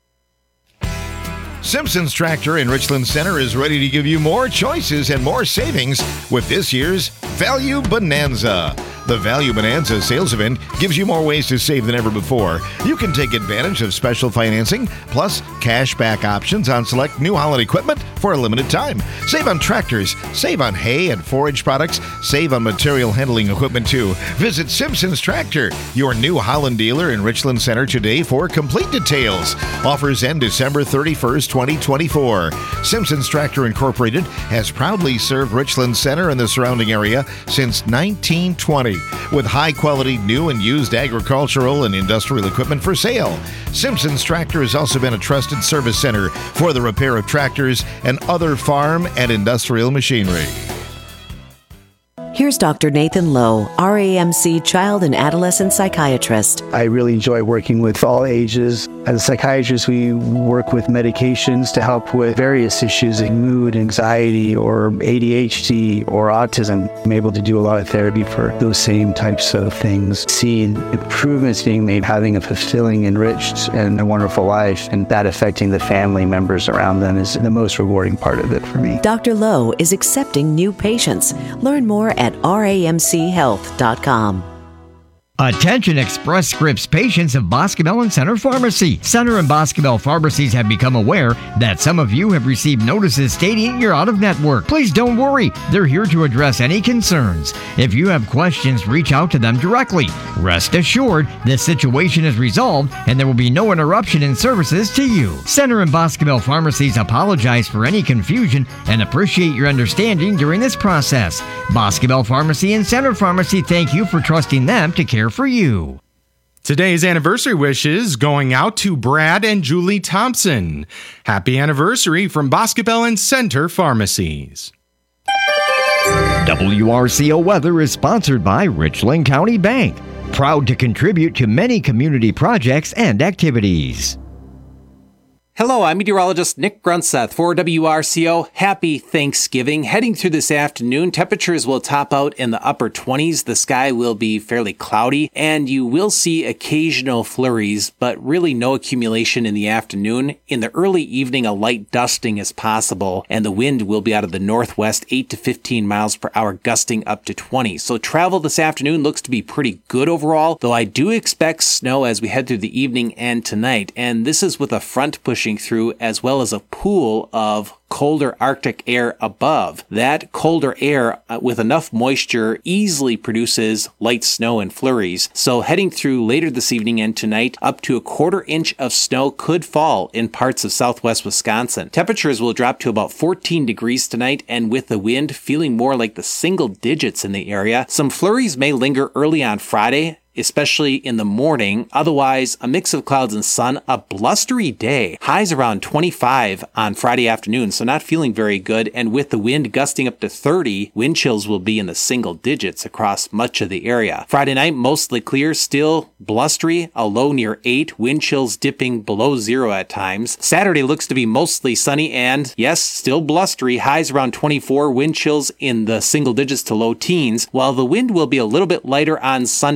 Simpson's Tractor in Richland Center is ready to give you more choices and more savings with this year's Value Bonanza. The Value Bonanza sales event gives you more ways to save than ever before. You can take advantage of special financing, plus cash back options on select New Holland equipment for a limited time. Save on tractors, save on hay and forage products, save on material handling equipment too. Visit Simpson's Tractor, your New Holland dealer in Richland Center today for complete details. Offers end December thirty-first, twenty twenty-four. Simpson's Tractor Incorporated has proudly served Richland Center and the surrounding area since nineteen twenty. With high-quality new and used agricultural and industrial equipment for sale. Simpson's Tractor has also been a trusted service center for the repair of tractors and other farm and industrial machinery. Here's Doctor Nathan Lowe, R A M C child and adolescent psychiatrist. I really enjoy working with all ages. As a psychiatrist, we work with medications to help with various issues like mood, anxiety, or A D H D, or autism. I'm able to do a lot of therapy for those same types of things. Seeing improvements being made, having a fulfilling, enriched, and a wonderful life, and that affecting the family members around them is the most rewarding part of it for me. Doctor Lowe is accepting new patients. Learn more at R A M C health dot com. Attention Express Scripts patients of Boscobel and Center Pharmacy. Center and Boscobel pharmacies have become aware that some of you have received notices stating you're out of network. Please don't worry. They're here to address any concerns. If you have questions, reach out to them directly. Rest assured, this situation is resolved and there will be no interruption in services to you. Center and Boscobel pharmacies apologize for any confusion and appreciate your understanding during this process. Boscobel Pharmacy and Center Pharmacy thank you for trusting them to care for you. Today's anniversary wishes going out to Brad and Julie Thompson. Happy anniversary from Boscobel and Center Pharmacies. W R C O Weather is sponsored by Richland County Bank, proud to contribute to many community projects and activities. Hello, I'm meteorologist Nick Grunseth for W R C O. Happy Thanksgiving. Heading through this afternoon, temperatures will top out in the upper twenties. The sky will be fairly cloudy, and you will see occasional flurries, but really no accumulation in the afternoon. In the early evening, a light dusting is possible, and the wind will be out of the northwest, eight to fifteen miles per hour, gusting up to twenty. So travel this afternoon looks to be pretty good overall, though I do expect snow as we head through the evening and tonight, and this is with a front pushing through as well as a pool of colder Arctic air above. That colder air uh, with enough moisture easily produces light snow and flurries. So heading through later this evening and tonight, up to a quarter inch of snow could fall in parts of southwest Wisconsin. Temperatures will drop to about fourteen degrees tonight, and with the wind feeling more like the single digits in the area. Some flurries may linger early on Friday, especially in the morning. Otherwise, a mix of clouds and sun, a blustery day. Highs around twenty-five on Friday afternoon, so not feeling very good. And with the wind gusting up to thirty, wind chills will be in the single digits across much of the area. Friday night, mostly clear, still blustery, a low near eight, wind chills dipping below zero at times. Saturday looks to be mostly sunny and, yes, still blustery, highs around twenty-four, wind chills in the single digits to low teens, while the wind will be a little bit lighter on Sunday, especially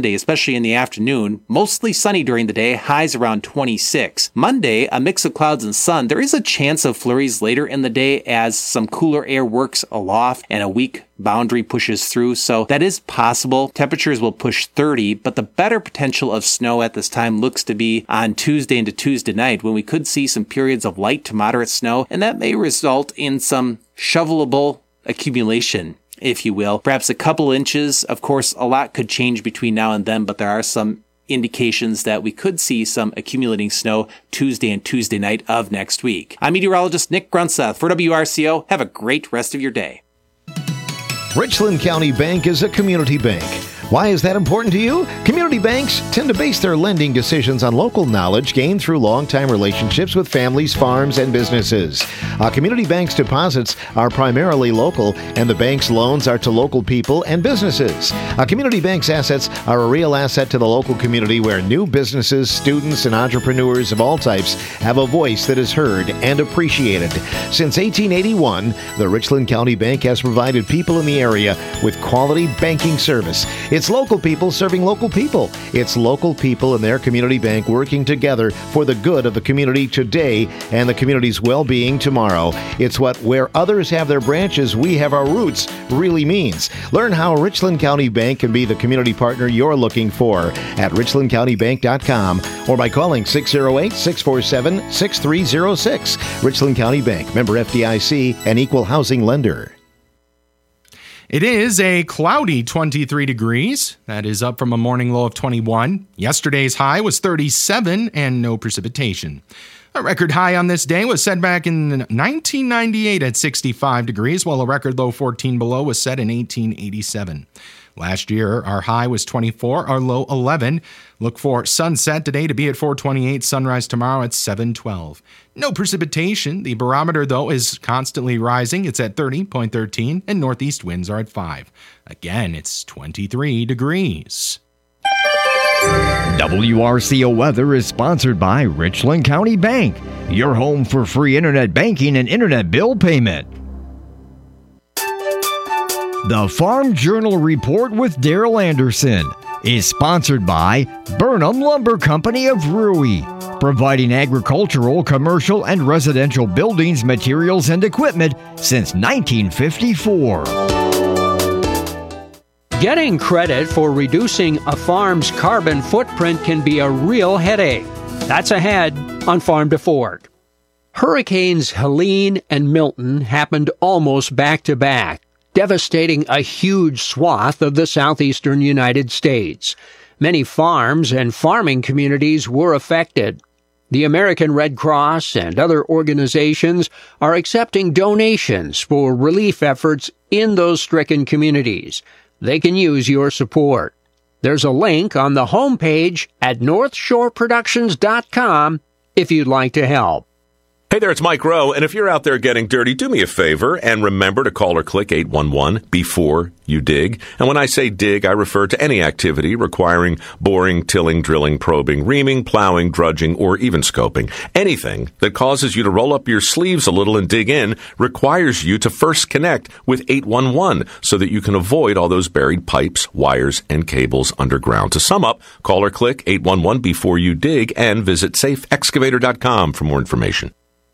especially in the afternoon. Mostly sunny during the day, highs around twenty-six. Monday, a mix of clouds and sun. There is a chance of flurries later in the day as some cooler air works aloft and a weak boundary pushes through, so that is possible. Temperatures will push thirty, but the better potential of snow at this time looks to be on Tuesday into Tuesday night, when we could see some periods of light to moderate snow, and that may result in some shovelable accumulation, if you will. Perhaps a couple inches. Of course, a lot could change between now and then, but there are some indications that we could see some accumulating snow Tuesday and Tuesday night of next week. I'm meteorologist Nick Grunseth for W R C O. Have a great rest of your day. Richland County Bank is a community bank. Why is that important to you? Community banks tend to base their lending decisions on local knowledge gained through long-time relationships with families, farms, and businesses. A community bank's deposits are primarily local, and the bank's loans are to local people and businesses. A community bank's assets are a real asset to the local community, where new businesses, students, and entrepreneurs of all types have a voice that is heard and appreciated. Since eighteen eighty-one, the Richland County Bank has provided people in the area with quality banking service. It's local people serving local people. It's local people and their community bank working together for the good of the community today and the community's well-being tomorrow. It's what where others have their branches, we have our roots really means. Learn how Richland County Bank can be the community partner you're looking for at richland county bank dot com or by calling six oh eight, six four seven, six three oh six. Richland County Bank, member F D I C, an equal housing lender. It is a cloudy twenty-three degrees. That is up from a morning low of twenty-one. Yesterday's high was thirty-seven and no precipitation. A record high on this day was set back in nineteen ninety-eight at sixty-five degrees, while a record low fourteen below was set in eighteen eighty-seven. Last year, our high was twenty-four, our low eleven. Look for sunset today to be at four twenty-eight, sunrise tomorrow at seven twelve. No precipitation. The barometer, though, is constantly rising. It's at thirty point one three, and northeast winds are at five. Again, it's twenty-three degrees. W R C O Weather is sponsored by Richland County Bank, your home for free internet banking and internet bill payment. The Farm Journal Report with Daryl Anderson is sponsored by Burnham Lumber Company of Rui, providing agricultural, commercial, and residential buildings, materials, and equipment since nineteen fifty-four. Getting credit for reducing a farm's carbon footprint can be a real headache. That's ahead on Farm to Fork. Hurricanes Helene and Milton happened almost back to back, devastating a huge swath of the southeastern United States. Many farms and farming communities were affected. The American Red Cross and other organizations are accepting donations for relief efforts in those stricken communities. They can use your support. There's a link on the homepage at north shore productions dot com if you'd like to help. Hey there, it's Mike Rowe, and if you're out there getting dirty, do me a favor and remember to call or click eight one one before you dig. And when I say dig, I refer to any activity requiring boring, tilling, drilling, probing, reaming, plowing, drudging, or even scoping. Anything that causes you to roll up your sleeves a little and dig in requires you to first connect with eight one one so that you can avoid all those buried pipes, wires, and cables underground. To sum up, call or click eight one one before you dig and visit safe excavator dot com for more information.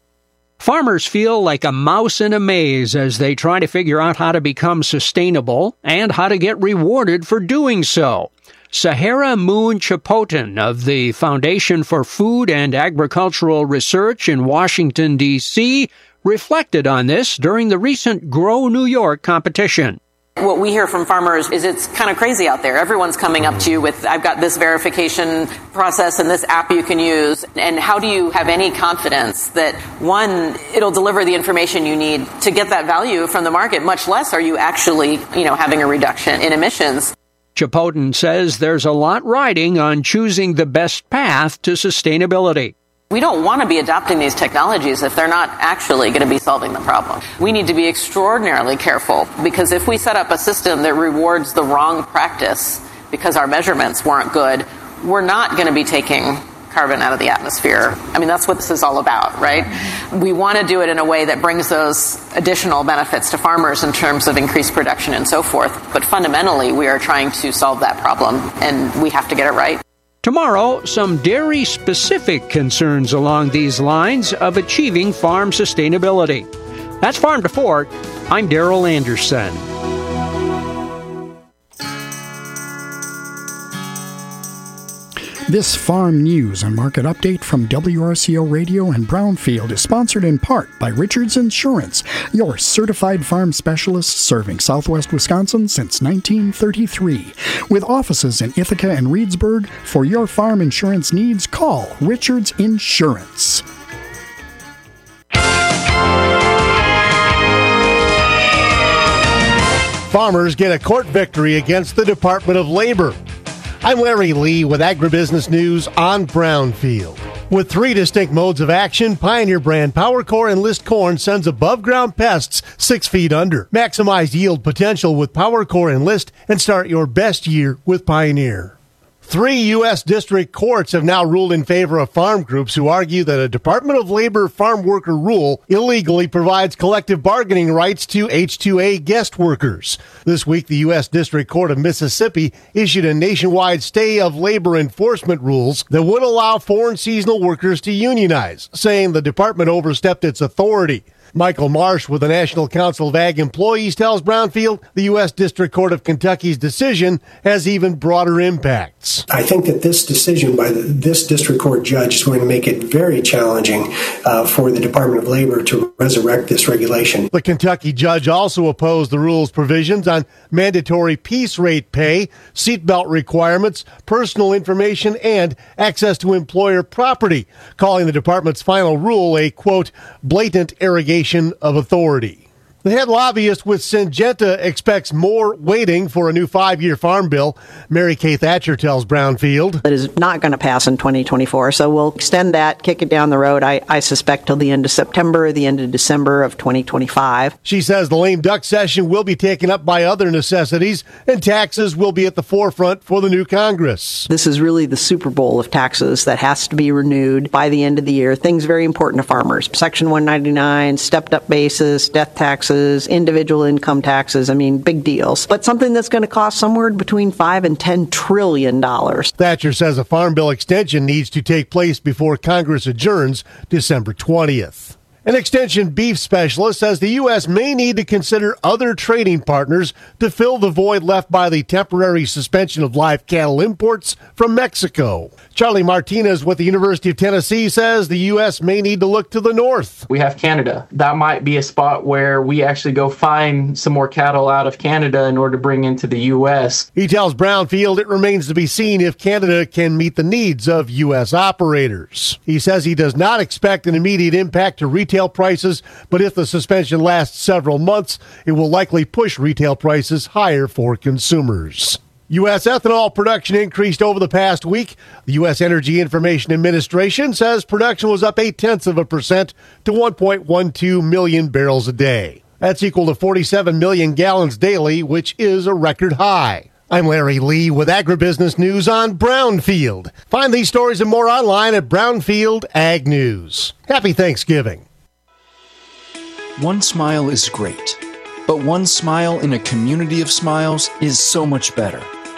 Farmers feel like a mouse in a maze as they try to figure out how to become sustainable and how to get rewarded for doing so. Sahara Moon Chapotin of the Foundation for Food and Agricultural Research in Washington, D C, reflected on this during the recent Grow New York competition. What we hear from farmers is it's kind of crazy out there. Everyone's coming up to you with, I've got this verification process and this app you can use. And how do you have any confidence that, one, it'll deliver the information you need to get that value from the market, much less are you actually, you know, having a reduction in emissions? Chapotin says there's a lot riding on choosing the best path to sustainability. We don't want to be adopting these technologies if they're not actually going to be solving the problem. We need to be extraordinarily careful, because if we set up a system that rewards the wrong practice because our measurements weren't good, we're not going to be taking carbon out of the atmosphere. I mean, that's what this is all about, right? We want to do it in a way that brings those additional benefits to farmers in terms of increased production and so forth. But fundamentally, we are trying to solve that problem, and we have to get it right. Tomorrow, some dairy-specific concerns along these lines of achieving farm sustainability. That's Farm to Fork. I'm Darrell Anderson. This farm news and market update from W R C O Radio and Brownfield is sponsored in part by Richards Insurance, your certified farm specialist serving Southwest Wisconsin since nineteen thirty-three. With offices in Ithaca and Reedsburg, for your farm insurance needs, call Richards Insurance. Farmers get a court victory against the Department of Labor. I'm Larry Lee with Agribusiness News on Brownfield. With three distinct modes of action, Pioneer brand PowerCore Enlist corn sends above-ground pests six feet under. Maximize yield potential with PowerCore Enlist and start your best year with Pioneer. Three U S district courts have now ruled in favor of farm groups who argue that a Department of Labor farm worker rule illegally provides collective bargaining rights to H two A guest workers. This week, the U S District Court of Mississippi issued a nationwide stay of labor enforcement rules that would allow foreign seasonal workers to unionize, saying the department overstepped its authority. Michael Marsh with the National Council of Ag Employees tells Brownfield the U S District Court of Kentucky's decision has even broader impacts. I think that this decision by the, this district court judge is going to make it very challenging uh, for the Department of Labor to resurrect this regulation. The Kentucky judge also opposed the rule's provisions on mandatory piece rate pay, seatbelt requirements, personal information, and access to employer property, calling the department's final rule a, quote, blatant arrogation of authority. The head lobbyist with Syngenta expects more waiting for a new five-year farm bill. Mary Kay Thatcher tells Brownfield. It is not going to pass in twenty twenty-four, so we'll extend that, kick it down the road, I, I suspect, till the end of September, the end of December of twenty twenty-five. She says the lame duck session will be taken up by other necessities, and taxes will be at the forefront for the new Congress. This is really the Super Bowl of taxes that has to be renewed by the end of the year. Things very important to farmers. Section one ninety-nine, stepped-up basis, death taxes, individual income taxes, I mean, big deals. But something that's going to cost somewhere between five and ten trillion dollars. Thatcher says a farm bill extension needs to take place before Congress adjourns December twentieth. An extension beef specialist says the U S may need to consider other trading partners to fill the void left by the temporary suspension of live cattle imports from Mexico. Charlie Martinez with the University of Tennessee says the U S may need to look to the north. We have Canada. That might be a spot where we actually go find some more cattle out of Canada in order to bring into the U S. He tells Brownfield it remains to be seen if Canada can meet the needs of U S operators. He says he does not expect an immediate impact to retail prices, but if the suspension lasts several months, it will likely push retail prices higher for consumers. U S ethanol production increased over the past week. The U S Energy Information Administration says production was up eight-tenths of a percent to one point one two million barrels a day. That's equal to forty-seven million gallons daily, which is a record high. I'm Larry Lee with Agribusiness News on Brownfield. Find these stories and more online at Brownfield Ag News. Happy Thanksgiving. One smile is great, but one smile in a community of smiles is so much better.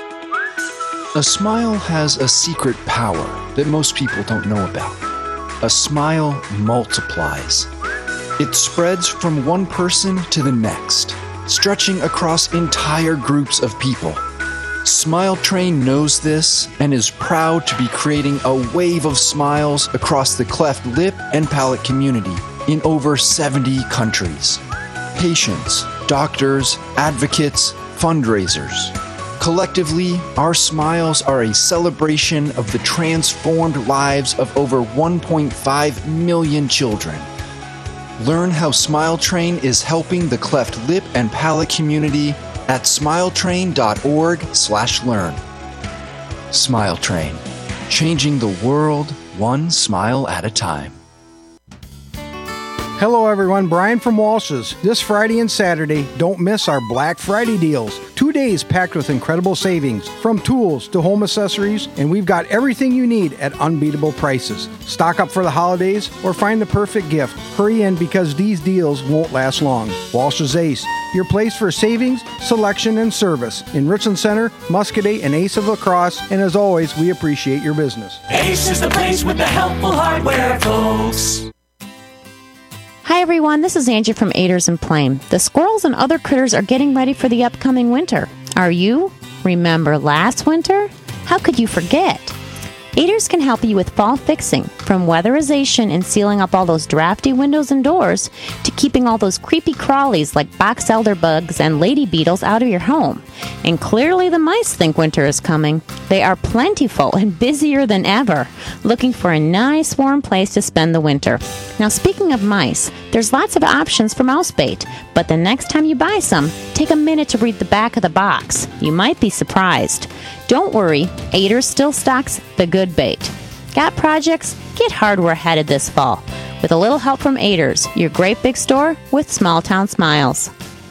A smile has a secret power that most people don't know about. A smile multiplies. It spreads from one person to the next, stretching across entire groups of people. Smile Train knows this and is proud to be creating a wave of smiles across the cleft lip and palate community in over seventy countries. Patients, doctors, advocates, fundraisers. Collectively, our smiles are a celebration of the transformed lives of over one point five million children. Learn how Smile Train is helping the cleft lip and palate community at smiletrain.org slash learn. Smile Train, changing the world one smile at a time. Hello everyone, Brian from Walsh's. This Friday and Saturday, don't miss our Black Friday deals. Two days packed with incredible savings, from tools to home accessories, and we've got everything you need at unbeatable prices. Stock up for the holidays or find the perfect gift. Hurry in because these deals won't last long. Walsh's Ace, your place for savings, selection, and service in Richland Center, Muscadet, and Ace of La Crosse. And as always, we appreciate your business. Ace is the place with the helpful hardware, folks. Hi everyone, this is Angie from Aders and Plame. The squirrels and other critters are getting ready for the upcoming winter. Are you? Remember last winter? How could you forget? Aders can help you with fall fixing, from weatherization and sealing up all those drafty windows and doors to keeping all those creepy crawlies like box elder bugs and lady beetles out of your home. And clearly the mice think winter is coming. They are plentiful and busier than ever, looking for a nice warm place to spend the winter. Now speaking of mice, there's lots of options for mouse bait, but the next time you buy some, take a minute to read the back of the box. You might be surprised. Don't worry, Aders still stocks the good bait. Got projects? Get hardware headed this fall. With a little help from Aders, your great big store with small town smiles.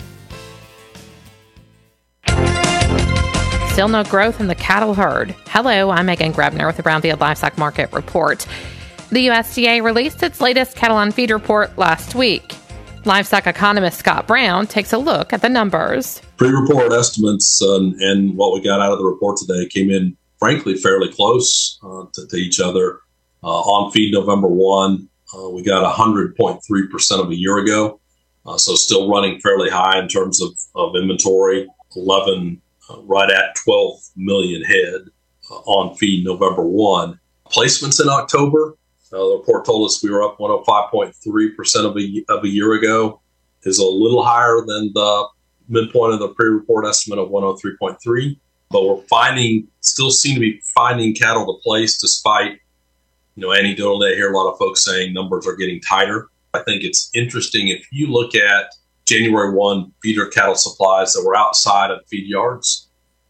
Still no growth in the cattle herd. Hello, I'm Megan Grebner with the Brownfield Livestock Market Report. The U S D A released its latest cattle on feed report last week. Livestock economist Scott Brown takes a look at the numbers. Pre-report estimates uh, and what we got out of the report today came in, frankly, fairly close uh, to, to each other. Uh, on feed November first, uh, we got one hundred point three percent of a year ago, uh, so still running fairly high in terms of, of inventory, eleven, uh, right at twelve million head uh, on feed November first. Placements in October, uh, the report told us we were up one hundred five point three percent of a, of a year ago, is a little higher than the midpoint of the pre-report estimate of one hundred three point three. But we're finding, still seem to be finding cattle to place despite, you know, anecdotally, I hear a lot of folks saying numbers are getting tighter. I think it's interesting if you look at January first feeder cattle supplies that were outside of feed yards,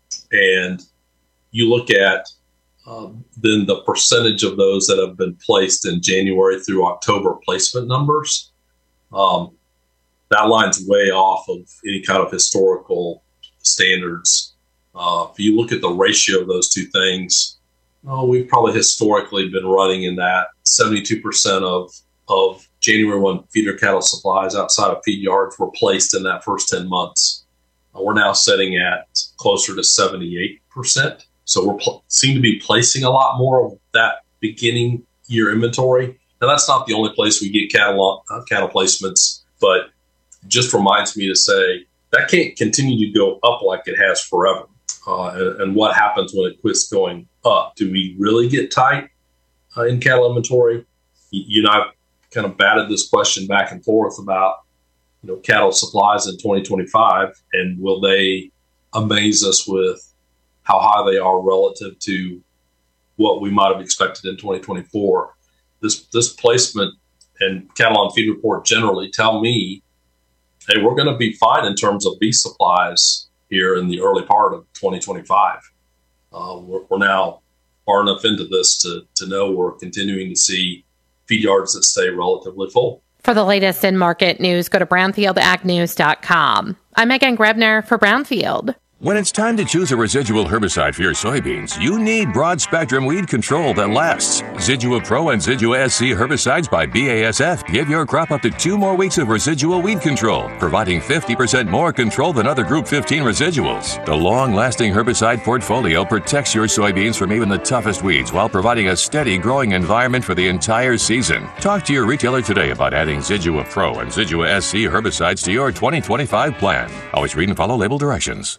and you look at um, then the percentage of those that have been placed in January through October placement numbers, um, that line's way off of any kind of historical standards. Uh, if you look at the ratio of those two things, oh, we've probably historically been running in that seventy-two percent of, of January first feeder cattle supplies outside of feed yards were placed in that first ten months. Uh, we're now sitting at closer to seventy-eight percent. So we pl- seem to be placing a lot more of that beginning year inventory. Now, that's not the only place we get cattle, uh, cattle placements, but it just reminds me to say that can't continue to go up like it has forever. Uh, and, and what happens when it quits going up? Do we really get tight uh, in cattle inventory? You, you know, I've kind of batted this question back and forth about, you know, cattle supplies in twenty twenty-five, and will they amaze us with how high they are relative to what we might have expected in twenty twenty-four? This this placement and cattle on feed report generally tell me, hey, we're going to be fine in terms of beef supplies here in the early part of twenty twenty-five. Uh, we're, we're now far enough into this to, to know we're continuing to see feed yards that stay relatively full. For the latest in market news, go to brownfield ag news dot com. I'm Megan Grebner for Brownfield. When it's time to choose a residual herbicide for your soybeans, you need broad-spectrum weed control that lasts. Zidua Pro and Zidua S C herbicides by B A S F give your crop up to two more weeks of residual weed control, providing fifty percent more control than other Group fifteen residuals. The long-lasting herbicide portfolio protects your soybeans from even the toughest weeds while providing a steady growing environment for the entire season. Talk to your retailer today about adding Zidua Pro and Zidua S C herbicides to your twenty twenty-five plan. Always read and follow label directions.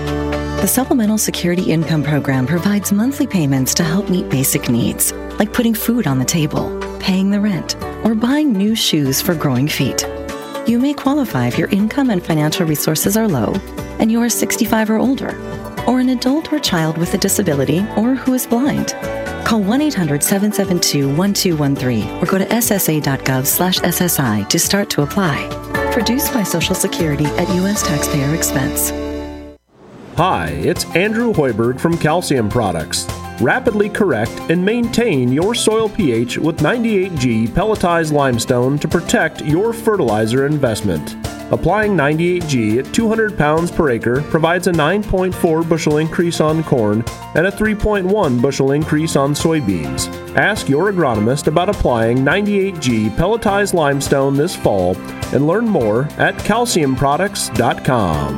The Supplemental Security Income Program provides monthly payments to help meet basic needs, like putting food on the table, paying the rent, or buying new shoes for growing feet. You may qualify if your income and financial resources are low, and you are sixty-five or older, or an adult or child with a disability, or who is blind. Call one eight hundred seven seven two one two one three or go to s s a dot gov slash s s i to start to apply. Produced by Social Security at U S taxpayer expense. Hi, it's Andrew Hoiberg from Calcium Products. Rapidly correct and maintain your soil pH with ninety-eight G pelletized limestone to protect your fertilizer investment. Applying ninety-eight G at two hundred pounds per acre provides a nine point four bushel increase on corn and a three point one bushel increase on soybeans. Ask your agronomist about applying ninety-eight G pelletized limestone this fall and learn more at calcium products dot com.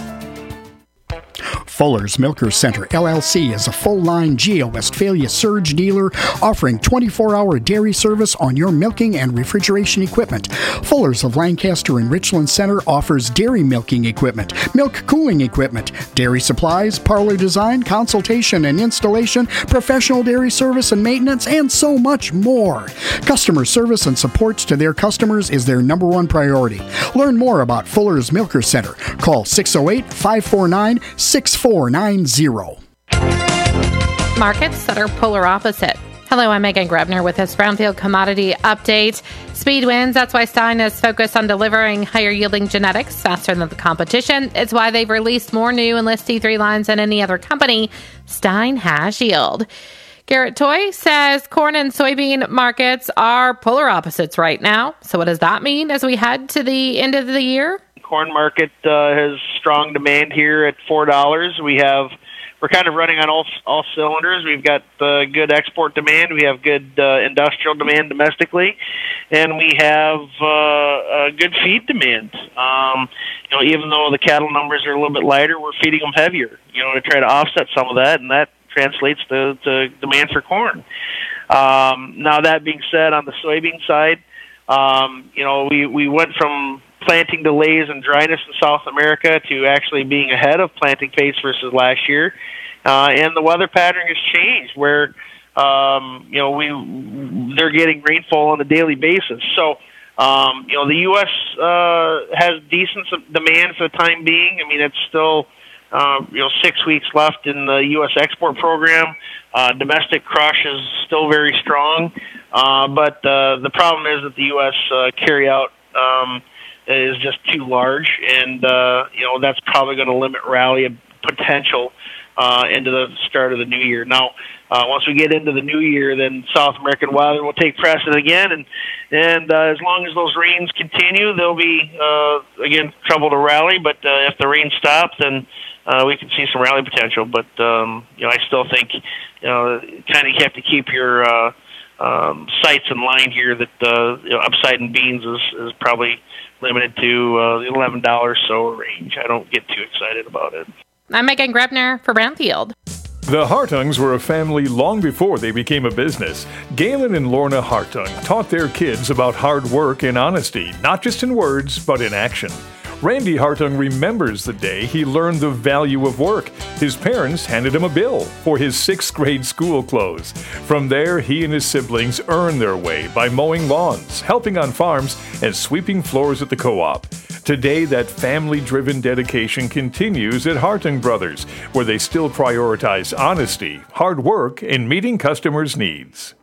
Fuller's Milker Center, L L C, is a full-line Geo Westphalia surge dealer offering twenty-four hour dairy service on your milking and refrigeration equipment. Fuller's of Lancaster and Richland Center offers dairy milking equipment, milk cooling equipment, dairy supplies, parlor design, consultation and installation, professional dairy service and maintenance, and so much more. Customer service and support to their customers is their number one priority. Learn more about Fuller's Milker Center. Call six oh eight, five four nine, six four nine zero. Markets that are polar opposite. Hello, I'm Megan Grebner with this Brownfield Commodity Update. Speed wins. That's why Stein is focused on delivering higher yielding genetics faster than the competition. It's why they've released more new Enlist T three lines than any other company. Stein has yield. Garrett Toy says corn and soybean markets are polar opposites right now. So what does that mean as we head to the end of the year? Corn market uh, has strong demand here at four dollars. We have we're kind of running on all all cylinders. We've got uh, good export demand. We have good uh, industrial demand domestically, and we have uh, uh, good feed demand. Um, you know, even though the cattle numbers are a little bit lighter, we're feeding them heavier. You know, to try to offset some of that, and that translates to, to demand for corn. Um, now, that being said, on the soybean side, um, you know, we we went from planting delays and dryness in South America to actually being ahead of planting pace versus last year. Uh, and the weather pattern has changed where, um, you know, we they're getting rainfall on a daily basis. So, um, you know, the U S uh, has decent demand for the time being. I mean, it's still, uh, you know, six weeks left in the U S export program. Uh, domestic crush is still very strong. Uh, but uh, the problem is that the U S uh, carry-out um is just too large, and uh, you know that's probably going to limit rally potential uh, into the start of the new year. Now, uh, once we get into the new year, then South American weather will take precedent again, and and uh, as long as those rains continue, there'll be uh, again trouble to rally. But uh, if the rains stop, then uh, we can see some rally potential. But um, you know, I still think you know kind of have to keep your uh, um, sights in line here. That uh, you know, upside in beans is is probably limited to uh, the eleven dollars so range. I don't get too excited about it. I'm Megan Grebner for Brownfield. The Hartungs were a family long before they became a business. Galen and Lorna Hartung taught their kids about hard work and honesty, not just in words, but in action. Randy Hartung remembers the day he learned the value of work. His parents handed him a bill for his sixth grade school clothes. From there, he and his siblings earned their way by mowing lawns, helping on farms, and sweeping floors at the co-op. Today, that family-driven dedication continues at Hartung Brothers, where they still prioritize honesty, hard work, and meeting customers' needs.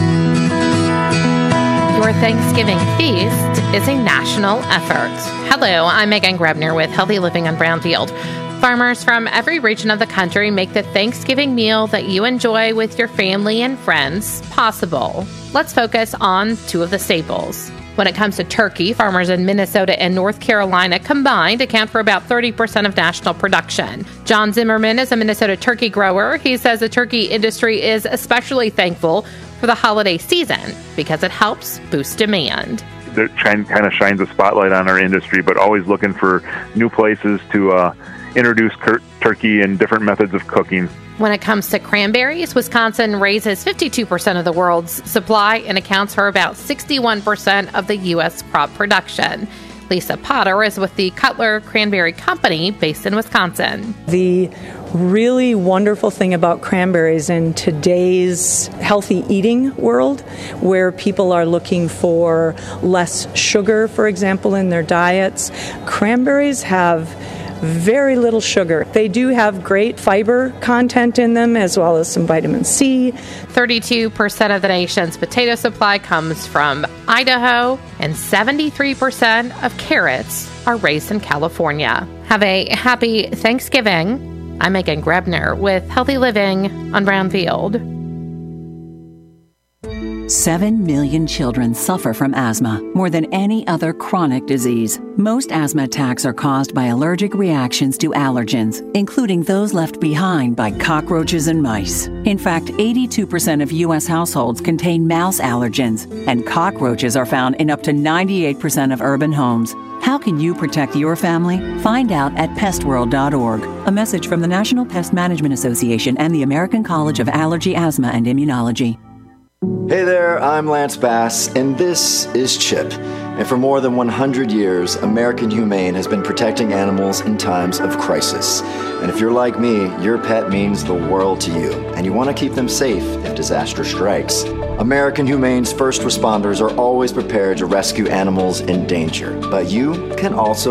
Your Thanksgiving feast is a national effort. Hello, I'm Megan Grebner with Healthy Living on Brownfield. Farmers from every region of the country make the Thanksgiving meal that you enjoy with your family and friends possible. Let's focus on two of the staples. When it comes to turkey, farmers in Minnesota and North Carolina combined account for about thirty percent of national production. John Zimmerman is a Minnesota turkey grower. He says the turkey industry is especially thankful for the holiday season because it helps boost demand. They're trying kind of shines a spotlight on our industry, but always looking for new places to uh, introduce cur- turkey and different methods of cooking. When it comes to cranberries, Wisconsin raises fifty-two percent of the world's supply and accounts for about sixty-one percent of the U S crop production. Lisa Potter is with the Cutler Cranberry Company based in Wisconsin. The really wonderful thing about cranberries in today's healthy eating world, where people are looking for less sugar, for example, in their diets, cranberries have very little sugar. They do have great fiber content in them, as well as some vitamin C. thirty-two percent of the nation's potato supply comes from Idaho, and seventy-three percent of carrots are raised in California. Have a happy Thanksgiving. I'm Megan Grebner with Healthy Living on Brownfield. Seven million children suffer from asthma, more than any other chronic disease. Most asthma attacks are caused by allergic reactions to allergens, including those left behind by cockroaches and mice. In fact, eighty-two percent of U S households contain mouse allergens, and cockroaches are found in up to ninety-eight percent of urban homes. How can you protect your family? Find out at pest world dot org. A message from the National Pest Management Association and the American College of Allergy, Asthma, and Immunology. Hey there, I'm Lance Bass, and this is CHIP. And for more than one hundred years, American Humane has been protecting animals in times of crisis. And if you're like me, your pet means the world to you, and you want to keep them safe if disaster strikes. American Humane's first responders are always prepared to rescue animals in danger, but you can also